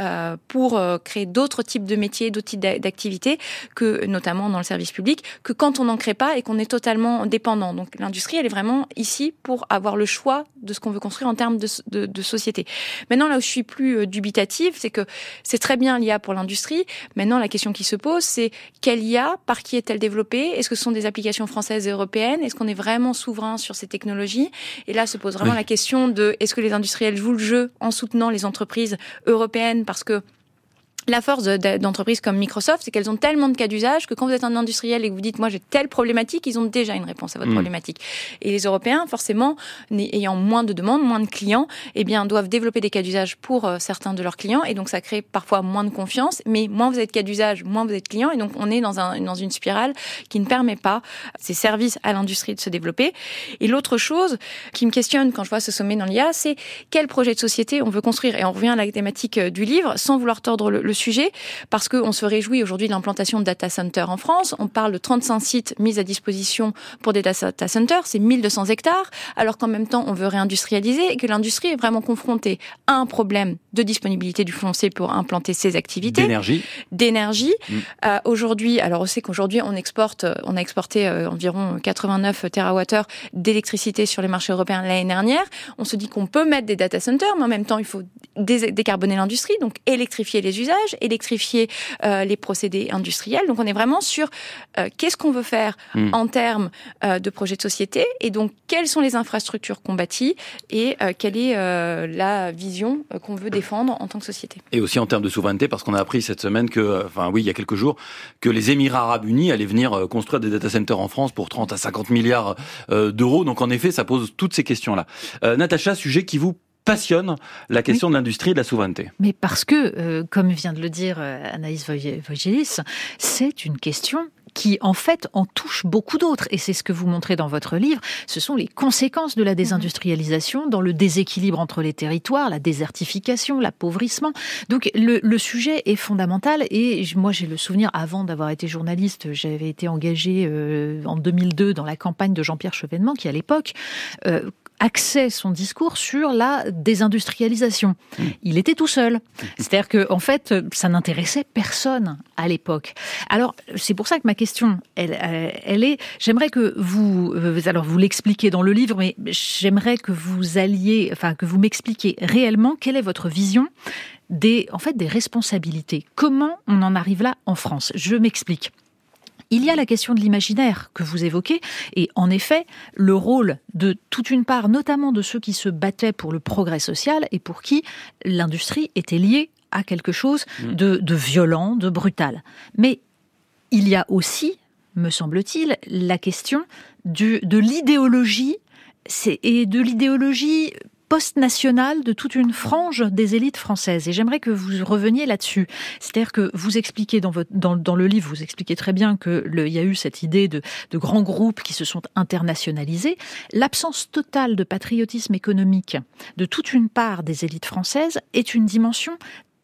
pour créer d'autres types de métiers, d'autres types d'activités, que notamment dans le service public, que quand on n'en crée pas et qu'on est totalement dépendant. Donc l'industrie, elle est vraiment ici pour avoir le choix de ce qu'on veut construire en termes de société. Maintenant, là où je suis plus dubitative, c'est que c'est très bien l'IA pour l'industrie. Maintenant, la question qui se pose, c'est quelle IA, par qui est-elle développée? Est-ce que ce sont des applications françaises et européennes? Est-ce qu'on est vraiment souverain sur ces technologies? Et là, se pose vraiment la question de est-ce que les industriels jouent le jeu en soutenant les entreprises européennes, parce que la force d'entreprises comme Microsoft, c'est qu'elles ont tellement de cas d'usage que quand vous êtes un industriel et que vous dites « moi j'ai telle problématique », ils ont déjà une réponse à votre problématique. Et les Européens, forcément, ayant moins de demandes, moins de clients, eh bien, doivent développer des cas d'usage pour certains de leurs clients, et donc ça crée parfois moins de confiance. Mais moins vous êtes cas d'usage, moins vous êtes client, et donc on est dans une spirale qui ne permet pas ces services à l'industrie de se développer. Et l'autre chose qui me questionne quand je vois ce sommet dans l'IA, c'est quel projet de société on veut construire. Et on revient à la thématique du livre, sans vouloir tordre le sujet, parce qu'on se réjouit aujourd'hui de l'implantation de data centers en France. On parle de 35 sites mis à disposition pour des data centers, c'est 1200 hectares, alors qu'en même temps on veut réindustrialiser et que l'industrie est vraiment confrontée à un problème de disponibilité du foncier pour implanter ses activités. D'énergie. Aujourd'hui, alors on sait qu'aujourd'hui on a exporté environ 89 TWh d'électricité sur les marchés européens l'année dernière. On se dit qu'on peut mettre des data centers, mais en même temps il faut décarboner l'industrie, donc électrifier les usages, électrifier les procédés industriels. Donc on est vraiment sur qu'est-ce qu'on veut faire en termes de projet de société, et donc quelles sont les infrastructures qu'on bâtit, et quelle est la vision qu'on veut défendre en tant que société. Et aussi en termes de souveraineté, parce qu'on a appris cette semaine il y a quelques jours, que les Émirats Arabes Unis allaient venir construire des data centers en France pour 30 à 50 milliards d'euros. Donc en effet, ça pose toutes ces questions-là. Natacha, sujet qui vous passionne, la question de l'industrie et de la souveraineté. Mais parce que, comme vient de le dire Anaïs Voigelis, c'est une question qui, en fait, en touche beaucoup d'autres. Et c'est ce que vous montrez dans votre livre. Ce sont les conséquences de la désindustrialisation dans le déséquilibre entre les territoires, la désertification, l'appauvrissement. Donc, le sujet est fondamental. Et moi, j'ai le souvenir, avant d'avoir été journaliste, j'avais été engagée en 2002 dans la campagne de Jean-Pierre Chevènement, qui, à l'époque, axait son discours sur la désindustrialisation. Il était tout seul. C'est-à-dire que, en fait, ça n'intéressait personne à l'époque. Alors, c'est pour ça que ma question, elle est, j'aimerais que vous l'expliquez dans le livre, mais j'aimerais que vous que vous m'expliquiez réellement quelle est votre vision des responsabilités. Comment on en arrive là en France? Je m'explique. Il y a la question de l'imaginaire que vous évoquez, et en effet, le rôle de toute une part, notamment de ceux qui se battaient pour le progrès social et pour qui l'industrie était liée à quelque chose de violent, de brutal. Mais il y a aussi, me semble-t-il, la question de l'idéologie, et de l'idéologie post-nationale de toute une frange des élites françaises. Et j'aimerais que vous reveniez là-dessus. C'est-à-dire que vous expliquez dans le livre, vous expliquez très bien qu'il y a eu cette idée de grands groupes qui se sont internationalisés. L'absence totale de patriotisme économique de toute une part des élites françaises est une dimension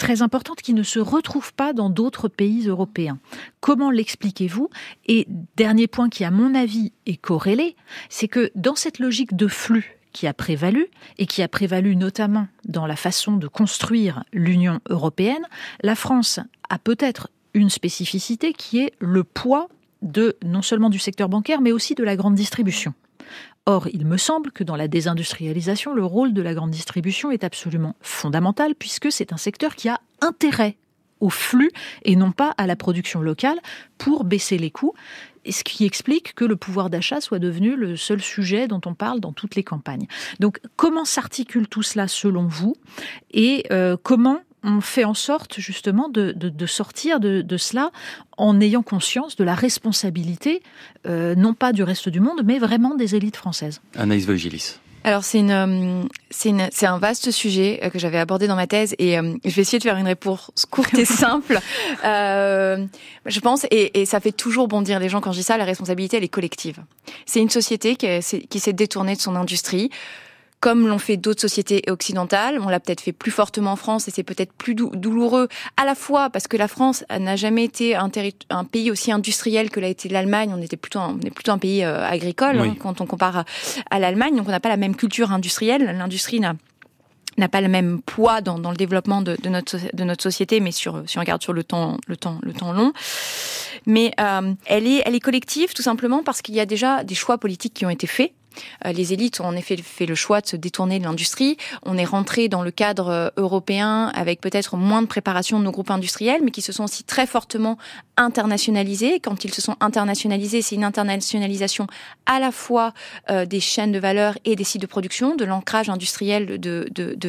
très importante qui ne se retrouve pas dans d'autres pays européens. Comment l'expliquez-vous ? Et dernier point qui, à mon avis, est corrélé, c'est que dans cette logique de flux qui a prévalu, et qui a prévalu notamment dans la façon de construire l'Union européenne, la France a peut-être une spécificité qui est le poids non seulement du secteur bancaire, mais aussi de la grande distribution. Or, il me semble que dans la désindustrialisation, le rôle de la grande distribution est absolument fondamental, puisque c'est un secteur qui a intérêt au flux et non pas à la production locale pour baisser les coûts, et ce qui explique que le pouvoir d'achat soit devenu le seul sujet dont on parle dans toutes les campagnes. Donc, comment s'articule tout cela selon vous, et comment on fait en sorte justement de sortir de cela en ayant conscience de la responsabilité, non pas du reste du monde, mais vraiment des élites françaises. Anaïs Voïgilis. Alors c'est un vaste sujet que j'avais abordé dans ma thèse et je vais essayer de faire une réponse courte et simple. Je pense, et ça fait toujours bondir les gens quand je dis ça, la responsabilité elle est collective. C'est une société qui s'est détournée de son industrie, comme l'ont fait d'autres sociétés occidentales. On l'a peut-être fait plus fortement en France et c'est peut-être plus douloureux, à la fois parce que la France n'a jamais été un pays aussi industriel que l'a été l'Allemagne. On est plutôt un pays agricole, oui, quand on compare à l'Allemagne. Donc on n'a pas la même culture industrielle. L'industrie n'a pas le même poids dans le développement de notre société, mais si on regarde sur le temps long. Mais elle est collective tout simplement parce qu'il y a déjà des choix politiques qui ont été faits. Les élites ont en effet fait le choix de se détourner de l'industrie. On est rentré dans le cadre européen avec peut-être moins de préparation de nos groupes industriels, mais qui se sont aussi très fortement internationalisés. Quand ils se sont internationalisés, c'est une internationalisation à la fois des chaînes de valeur et des sites de production, de l'ancrage industriel de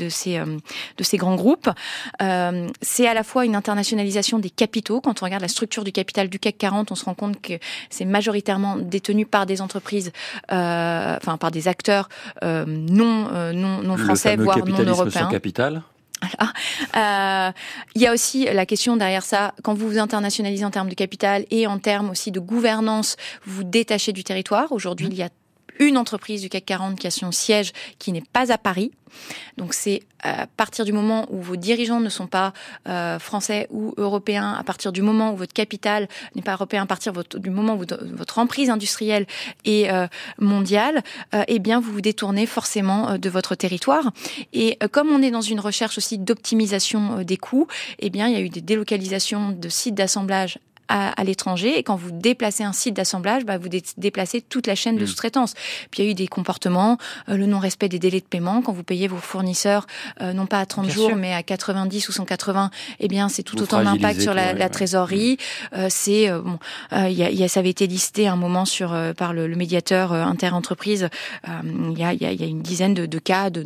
ces grands groupes. C'est à la fois une internationalisation des capitaux. Quand on regarde la structure du capital du CAC 40, on se rend compte que c'est majoritairement détenu par des entreprises par des acteurs non français, voire non européens. Sans capital. Voilà. Il y a aussi la question derrière ça, quand vous vous internationalisez en termes de capital et en termes aussi de gouvernance, vous vous détachez du territoire. Aujourd'hui, il y a une entreprise du CAC 40 qui a son siège qui n'est pas à Paris. Donc c'est à partir du moment où vos dirigeants ne sont pas français ou européens, à partir du moment où votre capital n'est pas européen, à partir du moment où votre emprise industrielle est mondiale, eh bien vous vous détournez forcément de votre territoire. Et comme on est dans une recherche aussi d'optimisation des coûts, eh bien il y a eu des délocalisations de sites d'assemblage à l'étranger, et quand vous déplacez un site d'assemblage, vous déplacez toute la chaîne de sous-traitance. Puis il y a eu des comportements, le non-respect des délais de paiement, quand vous payez vos fournisseurs, non pas à 30 Bien jours, sûr. Mais à 90 ou 180, eh bien c'est tout autant d'impact sur la trésorerie. Ça avait été listé à un moment par le médiateur inter-entreprise. Il y a une dizaine de cas de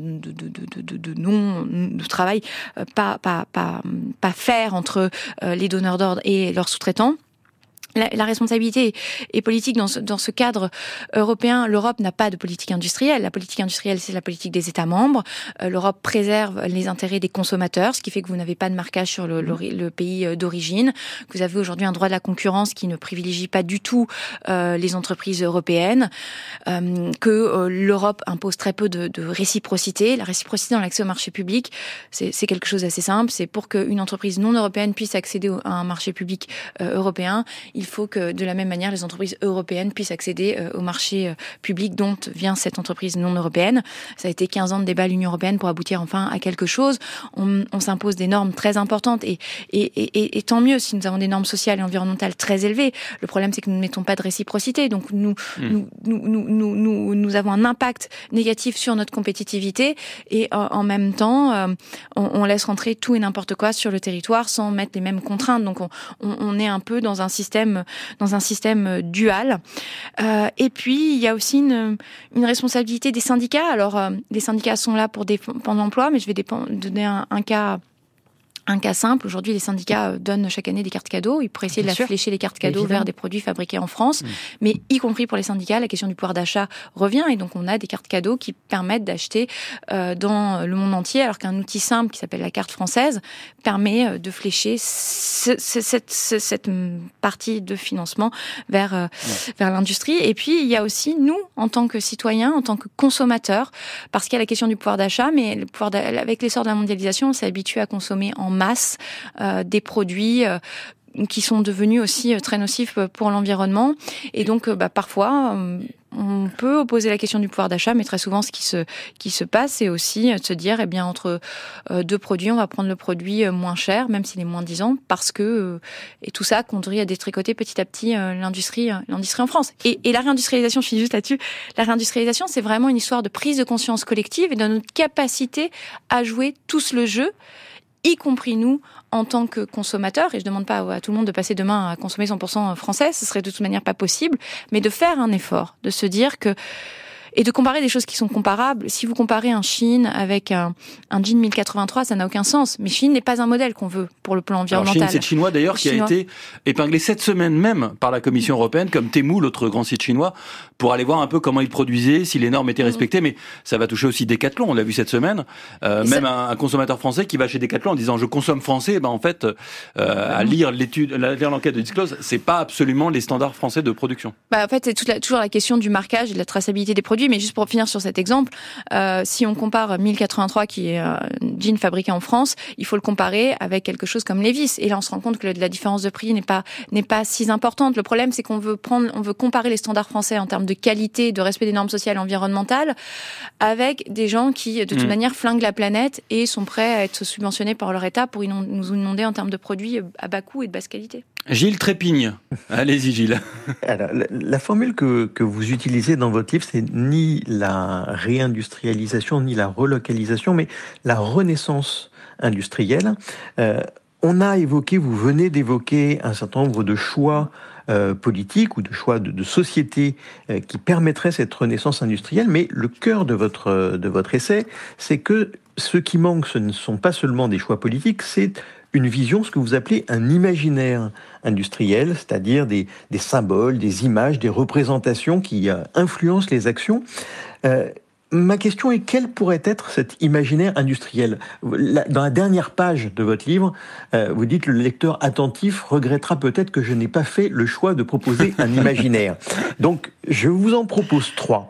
travail pas faire entre les donneurs d'ordre et leurs sous-traitants. La responsabilité est politique dans ce cadre européen. L'Europe n'a pas de politique industrielle. La politique industrielle, c'est la politique des États membres. L'Europe préserve les intérêts des consommateurs, ce qui fait que vous n'avez pas de marquage sur le pays d'origine. Vous avez aujourd'hui un droit de la concurrence qui ne privilégie pas du tout les entreprises européennes. Que l'Europe impose très peu de réciprocité. La réciprocité dans l'accès au marché public, c'est quelque chose d'assez simple. C'est pour qu'une entreprise non européenne puisse accéder à un marché public européen. Il faut que, de la même manière, les entreprises européennes puissent accéder au marché public dont vient cette entreprise non européenne. Ça a été 15 ans de débat à l'Union européenne pour aboutir enfin à quelque chose. On s'impose des normes très importantes et tant mieux si nous avons des normes sociales et environnementales très élevées. Le problème, c'est que nous ne mettons pas de réciprocité. Donc, nous avons un impact négatif sur notre compétitivité et en même temps, on laisse rentrer tout et n'importe quoi sur le territoire sans mettre les mêmes contraintes. Donc, on est un peu dans un système dual. Et puis, il y a aussi une responsabilité des syndicats. Alors, les syndicats sont là pour défendre l'emploi, mais je vais donner un cas simple. Aujourd'hui, les syndicats donnent chaque année des cartes cadeaux. Ils pourraient essayer de flécher les cartes cadeaux vers des produits fabriqués en France. Mais y compris pour les syndicats, la question du pouvoir d'achat revient. Et donc, on a des cartes cadeaux qui permettent d'acheter dans le monde entier, alors qu'un outil simple qui s'appelle la carte française permet de flécher cette partie de financement vers l'industrie. Et puis, il y a aussi nous, en tant que citoyens, en tant que consommateurs, parce qu'il y a la question du pouvoir d'achat, mais avec l'essor de la mondialisation, on s'est habitué à consommer en masse des produits qui sont devenus aussi très nocifs pour l'environnement. Et donc, parfois, on peut opposer la question du pouvoir d'achat, mais très souvent, ce qui se passe, c'est aussi de se dire, eh bien, entre deux produits, on va prendre le produit moins cher, même s'il est moins disant, parce que et tout ça conduit à détricoter petit à petit l'industrie en France. Et la réindustrialisation, je finis juste là-dessus. La réindustrialisation, c'est vraiment une histoire de prise de conscience collective et de notre capacité à jouer tous le jeu, y compris nous, en tant que consommateurs, et je ne demande pas à tout le monde de passer demain à consommer 100% français, ce serait de toute manière pas possible, mais de faire un effort, de se dire que et de comparer des choses qui sont comparables. Si vous comparez un Shein avec un jean 1083, ça n'a aucun sens. Mais Shein n'est pas un modèle qu'on veut pour le plan environnemental. Alors Shein, c'est le chinois d'ailleurs qui a été épinglé cette semaine même par la Commission européenne, comme Temu, l'autre grand site chinois, pour aller voir un peu comment il produisait, si les normes étaient respectées. Mais ça va toucher aussi Decathlon, on l'a vu cette semaine. Même un consommateur français qui va chez Decathlon en disant je consomme français, en fait, à lire l'enquête de Disclose, c'est pas absolument les standards français de production. En fait, c'est toujours la question du marquage et de la traçabilité des produits. Mais juste pour finir sur cet exemple, si on compare 1083 qui est un jean fabriqué en France, il faut le comparer avec quelque chose comme Levi's. Et là, on se rend compte que la différence de prix n'est pas si importante. Le problème, c'est qu'on veut comparer les standards français en termes de qualité, de respect des normes sociales et environnementales, avec des gens qui, de toute manière, flinguent la planète et sont prêts à être subventionnés par leur État pour nous inonder en termes de produits à bas coût et de basse qualité. Gilles Trépigne. Allez-y, Gilles. Alors, la formule que vous utilisez dans votre livre, c'est ni la réindustrialisation, ni la relocalisation, mais la renaissance industrielle. On a évoqué, vous venez d'évoquer un certain nombre de choix politiques ou de choix de société qui permettraient cette renaissance industrielle, mais le cœur de votre essai, c'est que ce qui manque, ce ne sont pas seulement des choix politiques, c'est une vision, ce que vous appelez un imaginaire industriel, c'est-à-dire des symboles, des images, des représentations qui influencent les actions. Ma question est, quel pourrait être cet imaginaire industriel ? Dans la dernière page de votre livre, vous dites « Le lecteur attentif regrettera peut-être que je n'ai pas fait le choix de proposer un imaginaire ». Donc, je vous en propose trois,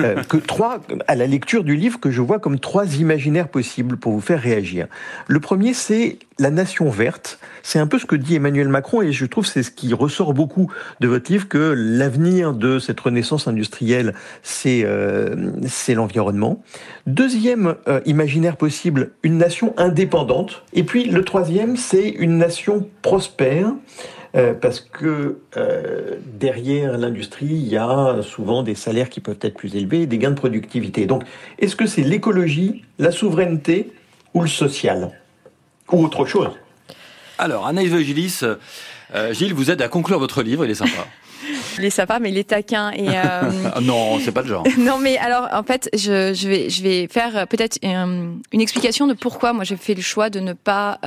à la lecture du livre, que je vois comme trois imaginaires possibles pour vous faire réagir. Le premier, c'est la nation verte. C'est un peu ce que dit Emmanuel Macron, et je trouve que c'est ce qui ressort beaucoup de votre livre, que l'avenir de cette renaissance industrielle, c'est l'environnement. Deuxième imaginaire possible, une nation indépendante. Et puis le troisième, c'est une nation prospère, parce que derrière l'industrie, il y a souvent des salaires qui peuvent être plus élevés, des gains de productivité. Donc, est-ce que c'est l'écologie, la souveraineté ou le social ? Ou autre chose ? Alors, Anaïs Veugilis, Gilles vous aide à conclure votre livre, il est sympa. Il est sympa, mais il est taquin. Et non, c'est pas le genre. Non, mais alors, en fait, je vais faire peut-être une explication de pourquoi moi j'ai fait le choix de ne pas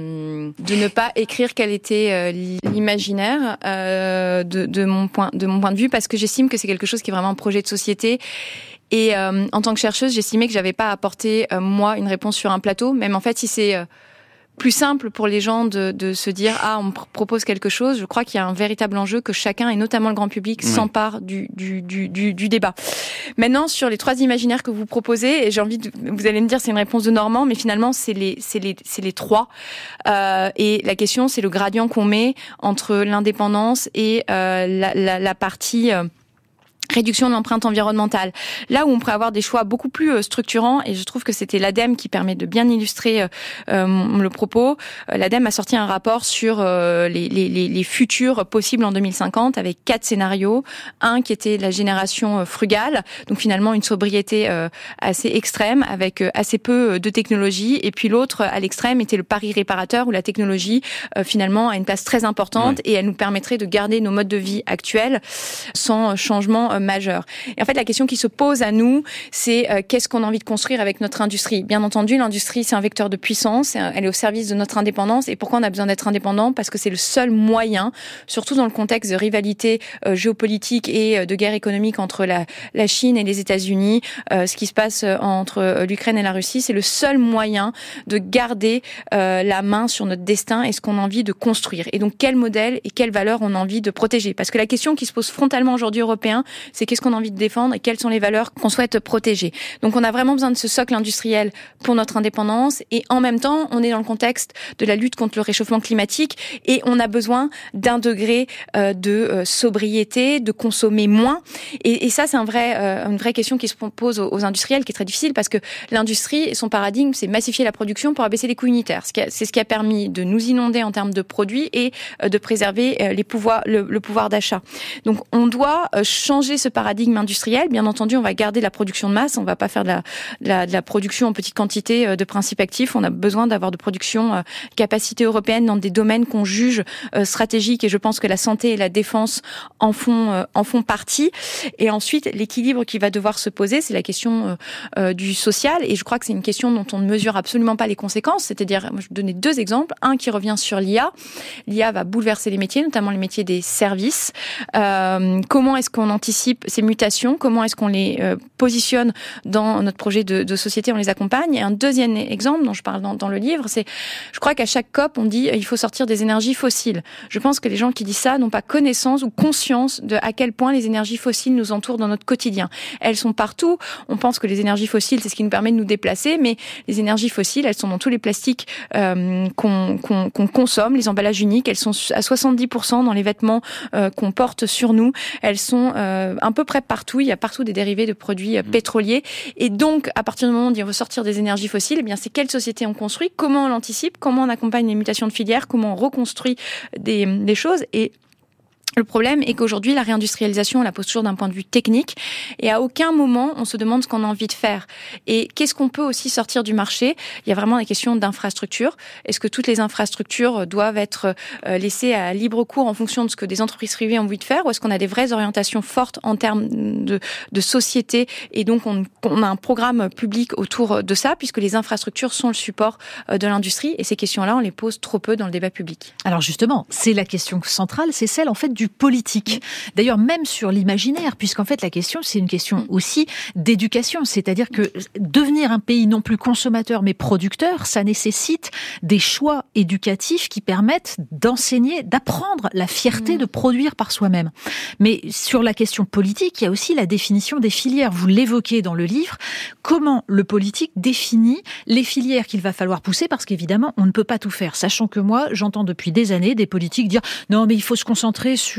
écrire quel était l'imaginaire de mon point de vue, parce que j'estime que c'est quelque chose qui est vraiment un projet de société. Et en tant que chercheuse, j'estimais que j'avais pas apporté moi une réponse sur un plateau, même en fait si c'est plus simple pour les gens de se dire on me propose quelque chose. Je crois qu'il y a un véritable enjeu que chacun, et notamment le grand public, s'empare du débat. Maintenant, sur les trois imaginaires que vous proposez, et vous allez me dire c'est une réponse de Normand, mais finalement c'est les trois. Et la question, c'est le gradient qu'on met entre l'indépendance et la partie réduction de l'empreinte environnementale. Là où on pourrait avoir des choix beaucoup plus structurants, et je trouve que c'était l'ADEME qui permet de bien illustrer le propos. L'ADEME a sorti un rapport sur les futurs possibles en 2050 avec 4 scénarios. Un qui était la génération frugale, donc finalement une sobriété assez extrême avec assez peu de technologie, et puis l'autre à l'extrême était le pari réparateur où la technologie finalement a une place très importante et elle nous permettrait de garder nos modes de vie actuels sans changement majeur. Et en fait, la question qui se pose à nous, c'est qu'est-ce qu'on a envie de construire avec notre industrie ? Bien entendu, l'industrie, c'est un vecteur de puissance, elle est au service de notre indépendance. Et pourquoi on a besoin d'être indépendant ? Parce que c'est le seul moyen, surtout dans le contexte de rivalité géopolitique et de guerre économique entre la Chine et les États-Unis, ce qui se passe entre l'Ukraine et la Russie, c'est le seul moyen de garder la main sur notre destin et ce qu'on a envie de construire. Et donc, quel modèle et quelles valeurs on a envie de protéger ? Parce que la question qui se pose frontalement aujourd'hui aux Européens, c'est qu'est-ce qu'on a envie de défendre et quelles sont les valeurs qu'on souhaite protéger. Donc on a vraiment besoin de ce socle industriel pour notre indépendance et en même temps, on est dans le contexte de la lutte contre le réchauffement climatique et on a besoin d'un degré de sobriété, de consommer moins. Et ça, c'est une vraie question qui se pose aux industriels, qui est très difficile parce que l'industrie, son paradigme, c'est massifier la production pour abaisser les coûts unitaires. C'est ce qui a permis de nous inonder en termes de produits et de préserver le pouvoir d'achat. Donc, on doit changer ce paradigme industriel. Bien entendu, on va garder la production de masse. On va pas faire de la production en petite quantité de principes actifs. On a besoin d'avoir de production capacité européenne dans des domaines qu'on juge stratégiques. Et je pense que la santé et la défense en font partie. Et ensuite, l'équilibre qui va devoir se poser, c'est la question du social. Et je crois que c'est une question dont on ne mesure absolument pas les conséquences. C'est-à-dire, moi, je vais donner 2 exemples. Un qui revient sur l'IA. L'IA va bouleverser les métiers, notamment les métiers des services. Comment est-ce qu'on anticipe ces mutations? Comment est-ce qu'on les positionne dans notre projet de société? On les accompagne. Et un deuxième exemple dont je parle dans le livre, c'est, je crois qu'à chaque COP, on dit il faut sortir des énergies fossiles. Je pense que les gens qui disent ça n'ont pas connaissance ou conscience de à quel point les énergies fossiles nous entourent dans notre quotidien. Elles sont partout. On pense que les énergies fossiles, c'est ce qui nous permet de nous déplacer, mais les énergies fossiles, elles sont dans tous les plastiques qu'on consomme, les emballages uniques. Elles sont à 70% dans les vêtements qu'on porte sur nous. Elles sont à peu près partout. Il y a partout des dérivés de produits pétroliers. Et donc, à partir du moment où on dit on veut sortir des énergies fossiles, eh bien, c'est quelle société on construit, comment on l'anticipe, comment on accompagne les mutations de filières, comment on reconstruit des choses. Et le problème est qu'aujourd'hui, la réindustrialisation, on la pose toujours d'un point de vue technique et à aucun moment, on se demande ce qu'on a envie de faire. Et qu'est-ce qu'on peut aussi sortir du marché? Il y a vraiment des questions d'infrastructure. Est-ce que toutes les infrastructures doivent être laissées à libre cours en fonction de ce que des entreprises privées ont envie de faire? Ou est-ce qu'on a des vraies orientations fortes en termes de société? Et donc, on a un programme public autour de ça, puisque les infrastructures sont le support de l'industrie. Et ces questions-là, on les pose trop peu dans le débat public. Alors justement, c'est la question centrale, c'est celle en fait du politique. D'ailleurs, même sur l'imaginaire, puisqu'en fait la question, c'est une question aussi d'éducation. C'est-à-dire que devenir un pays non plus consommateur mais producteur, ça nécessite des choix éducatifs qui permettent d'enseigner, d'apprendre la fierté de produire par soi-même. Mais sur la question politique, il y a aussi la définition des filières. Vous l'évoquez dans le livre. Comment le politique définit les filières qu'il va falloir pousser? Parce qu'évidemment, on ne peut pas tout faire. Sachant que moi, j'entends depuis des années des politiques dire non, mais il faut se concentrer sur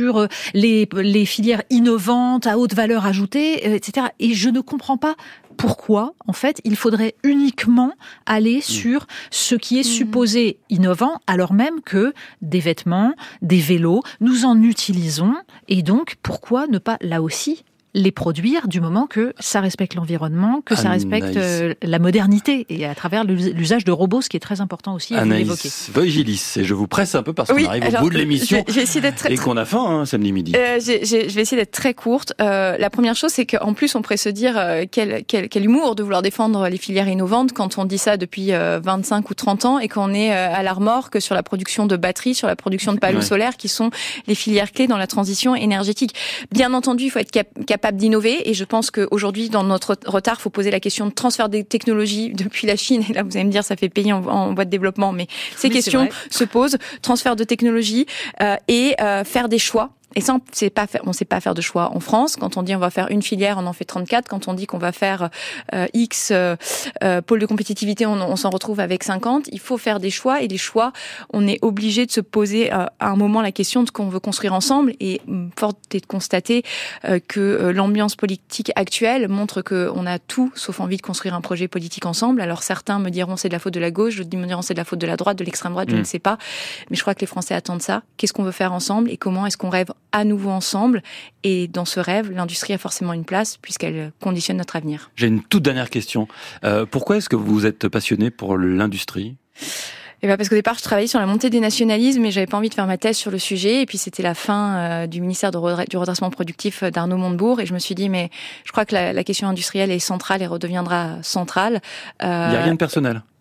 les filières innovantes à haute valeur ajoutée, etc. Et je ne comprends pas pourquoi, en fait, il faudrait uniquement aller sur ce qui est supposé innovant, alors même que des vêtements, des vélos, nous en utilisons. Et donc, pourquoi ne pas, là aussi, les produire du moment que ça respecte l'environnement, que ça respecte la modernité et à travers l'usage de robots, ce qui est très important aussi à l'évoquer. Voigilis, et je vous presse un peu parce qu'on arrive au bout de l'émission et qu'on a faim samedi midi. Je vais essayer d'être très courte. La première chose, c'est qu'en plus, on pourrait se dire quel humour de vouloir défendre les filières innovantes quand on dit ça depuis 25 ou 30 ans et qu'on est à la remorque sur la production de batteries, sur la production de panneaux solaires qui sont les filières clés dans la transition énergétique. Bien entendu, il faut être capable d'innover et je pense qu'aujourd'hui, dans notre retard, il faut poser la question de transfert des technologies depuis la Chine. Et là, vous allez me dire, ça fait pays en voie de développement, mais ces questions se posent. Transfert de technologie et faire des choix. Et ça, on sait pas faire de choix en France. Quand on dit on va faire une filière, on en fait 34. Quand on dit qu'on va faire X pôle de compétitivité, on s'en retrouve avec 50. Il faut faire des choix et les choix, on est obligé de se poser à un moment la question de ce qu'on veut construire ensemble. Et forte est de constater que l'ambiance politique actuelle montre qu'on a tout sauf envie de construire un projet politique ensemble. Alors certains me diront c'est de la faute de la gauche, d'autres me diront c'est de la faute de la droite, de l'extrême droite, je ne sais pas. Mais je crois que les Français attendent ça. Qu'est-ce qu'on veut faire ensemble et comment est-ce qu'on rêve à nouveau ensemble? Et dans ce rêve, l'industrie a forcément une place puisqu'elle conditionne notre avenir. J'ai une toute dernière question. Pourquoi est-ce que vous êtes passionné pour l'industrie? Parce qu'au départ, je travaillais sur la montée des nationalismes, mais j'avais pas envie de faire ma thèse sur le sujet. Et puis, c'était la fin du ministère du redressement productif d'Arnaud Montebourg. Et je me suis dit, mais je crois que la question industrielle est centrale et redeviendra centrale. Il n'y a rien de personnel?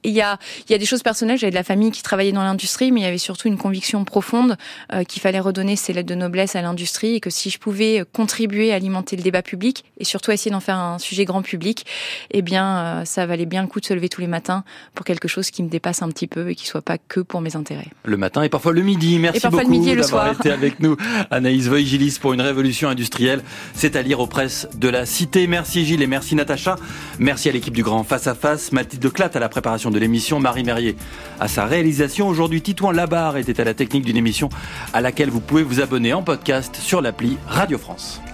il y a des choses personnelles. J'avais de la famille qui travaillait dans l'industrie, mais il y avait surtout une conviction profonde qu'il fallait redonner ses lettres de noblesse à l'industrie et que si je pouvais contribuer à alimenter le débat public et surtout essayer d'en faire un sujet grand public, eh bien, ça valait bien le coup de se lever tous les matins pour quelque chose qui me dépasse un petit peu et qui soit pas que pour mes intérêts. Le matin et parfois le midi. Merci beaucoup d'avoir été avec nous. Anaïs Voïgilis pour une révolution industrielle. C'est à lire aux presses de la Cité. Merci Gilles et merci Natacha. Merci à l'équipe du Grand Face à Face. Mathilde Clatte à la préparation de l'émission. Marie Merrier à sa réalisation. Aujourd'hui, Titouan Labarre était à la technique d'une émission à laquelle vous pouvez vous abonner en podcast sur l'appli Radio France.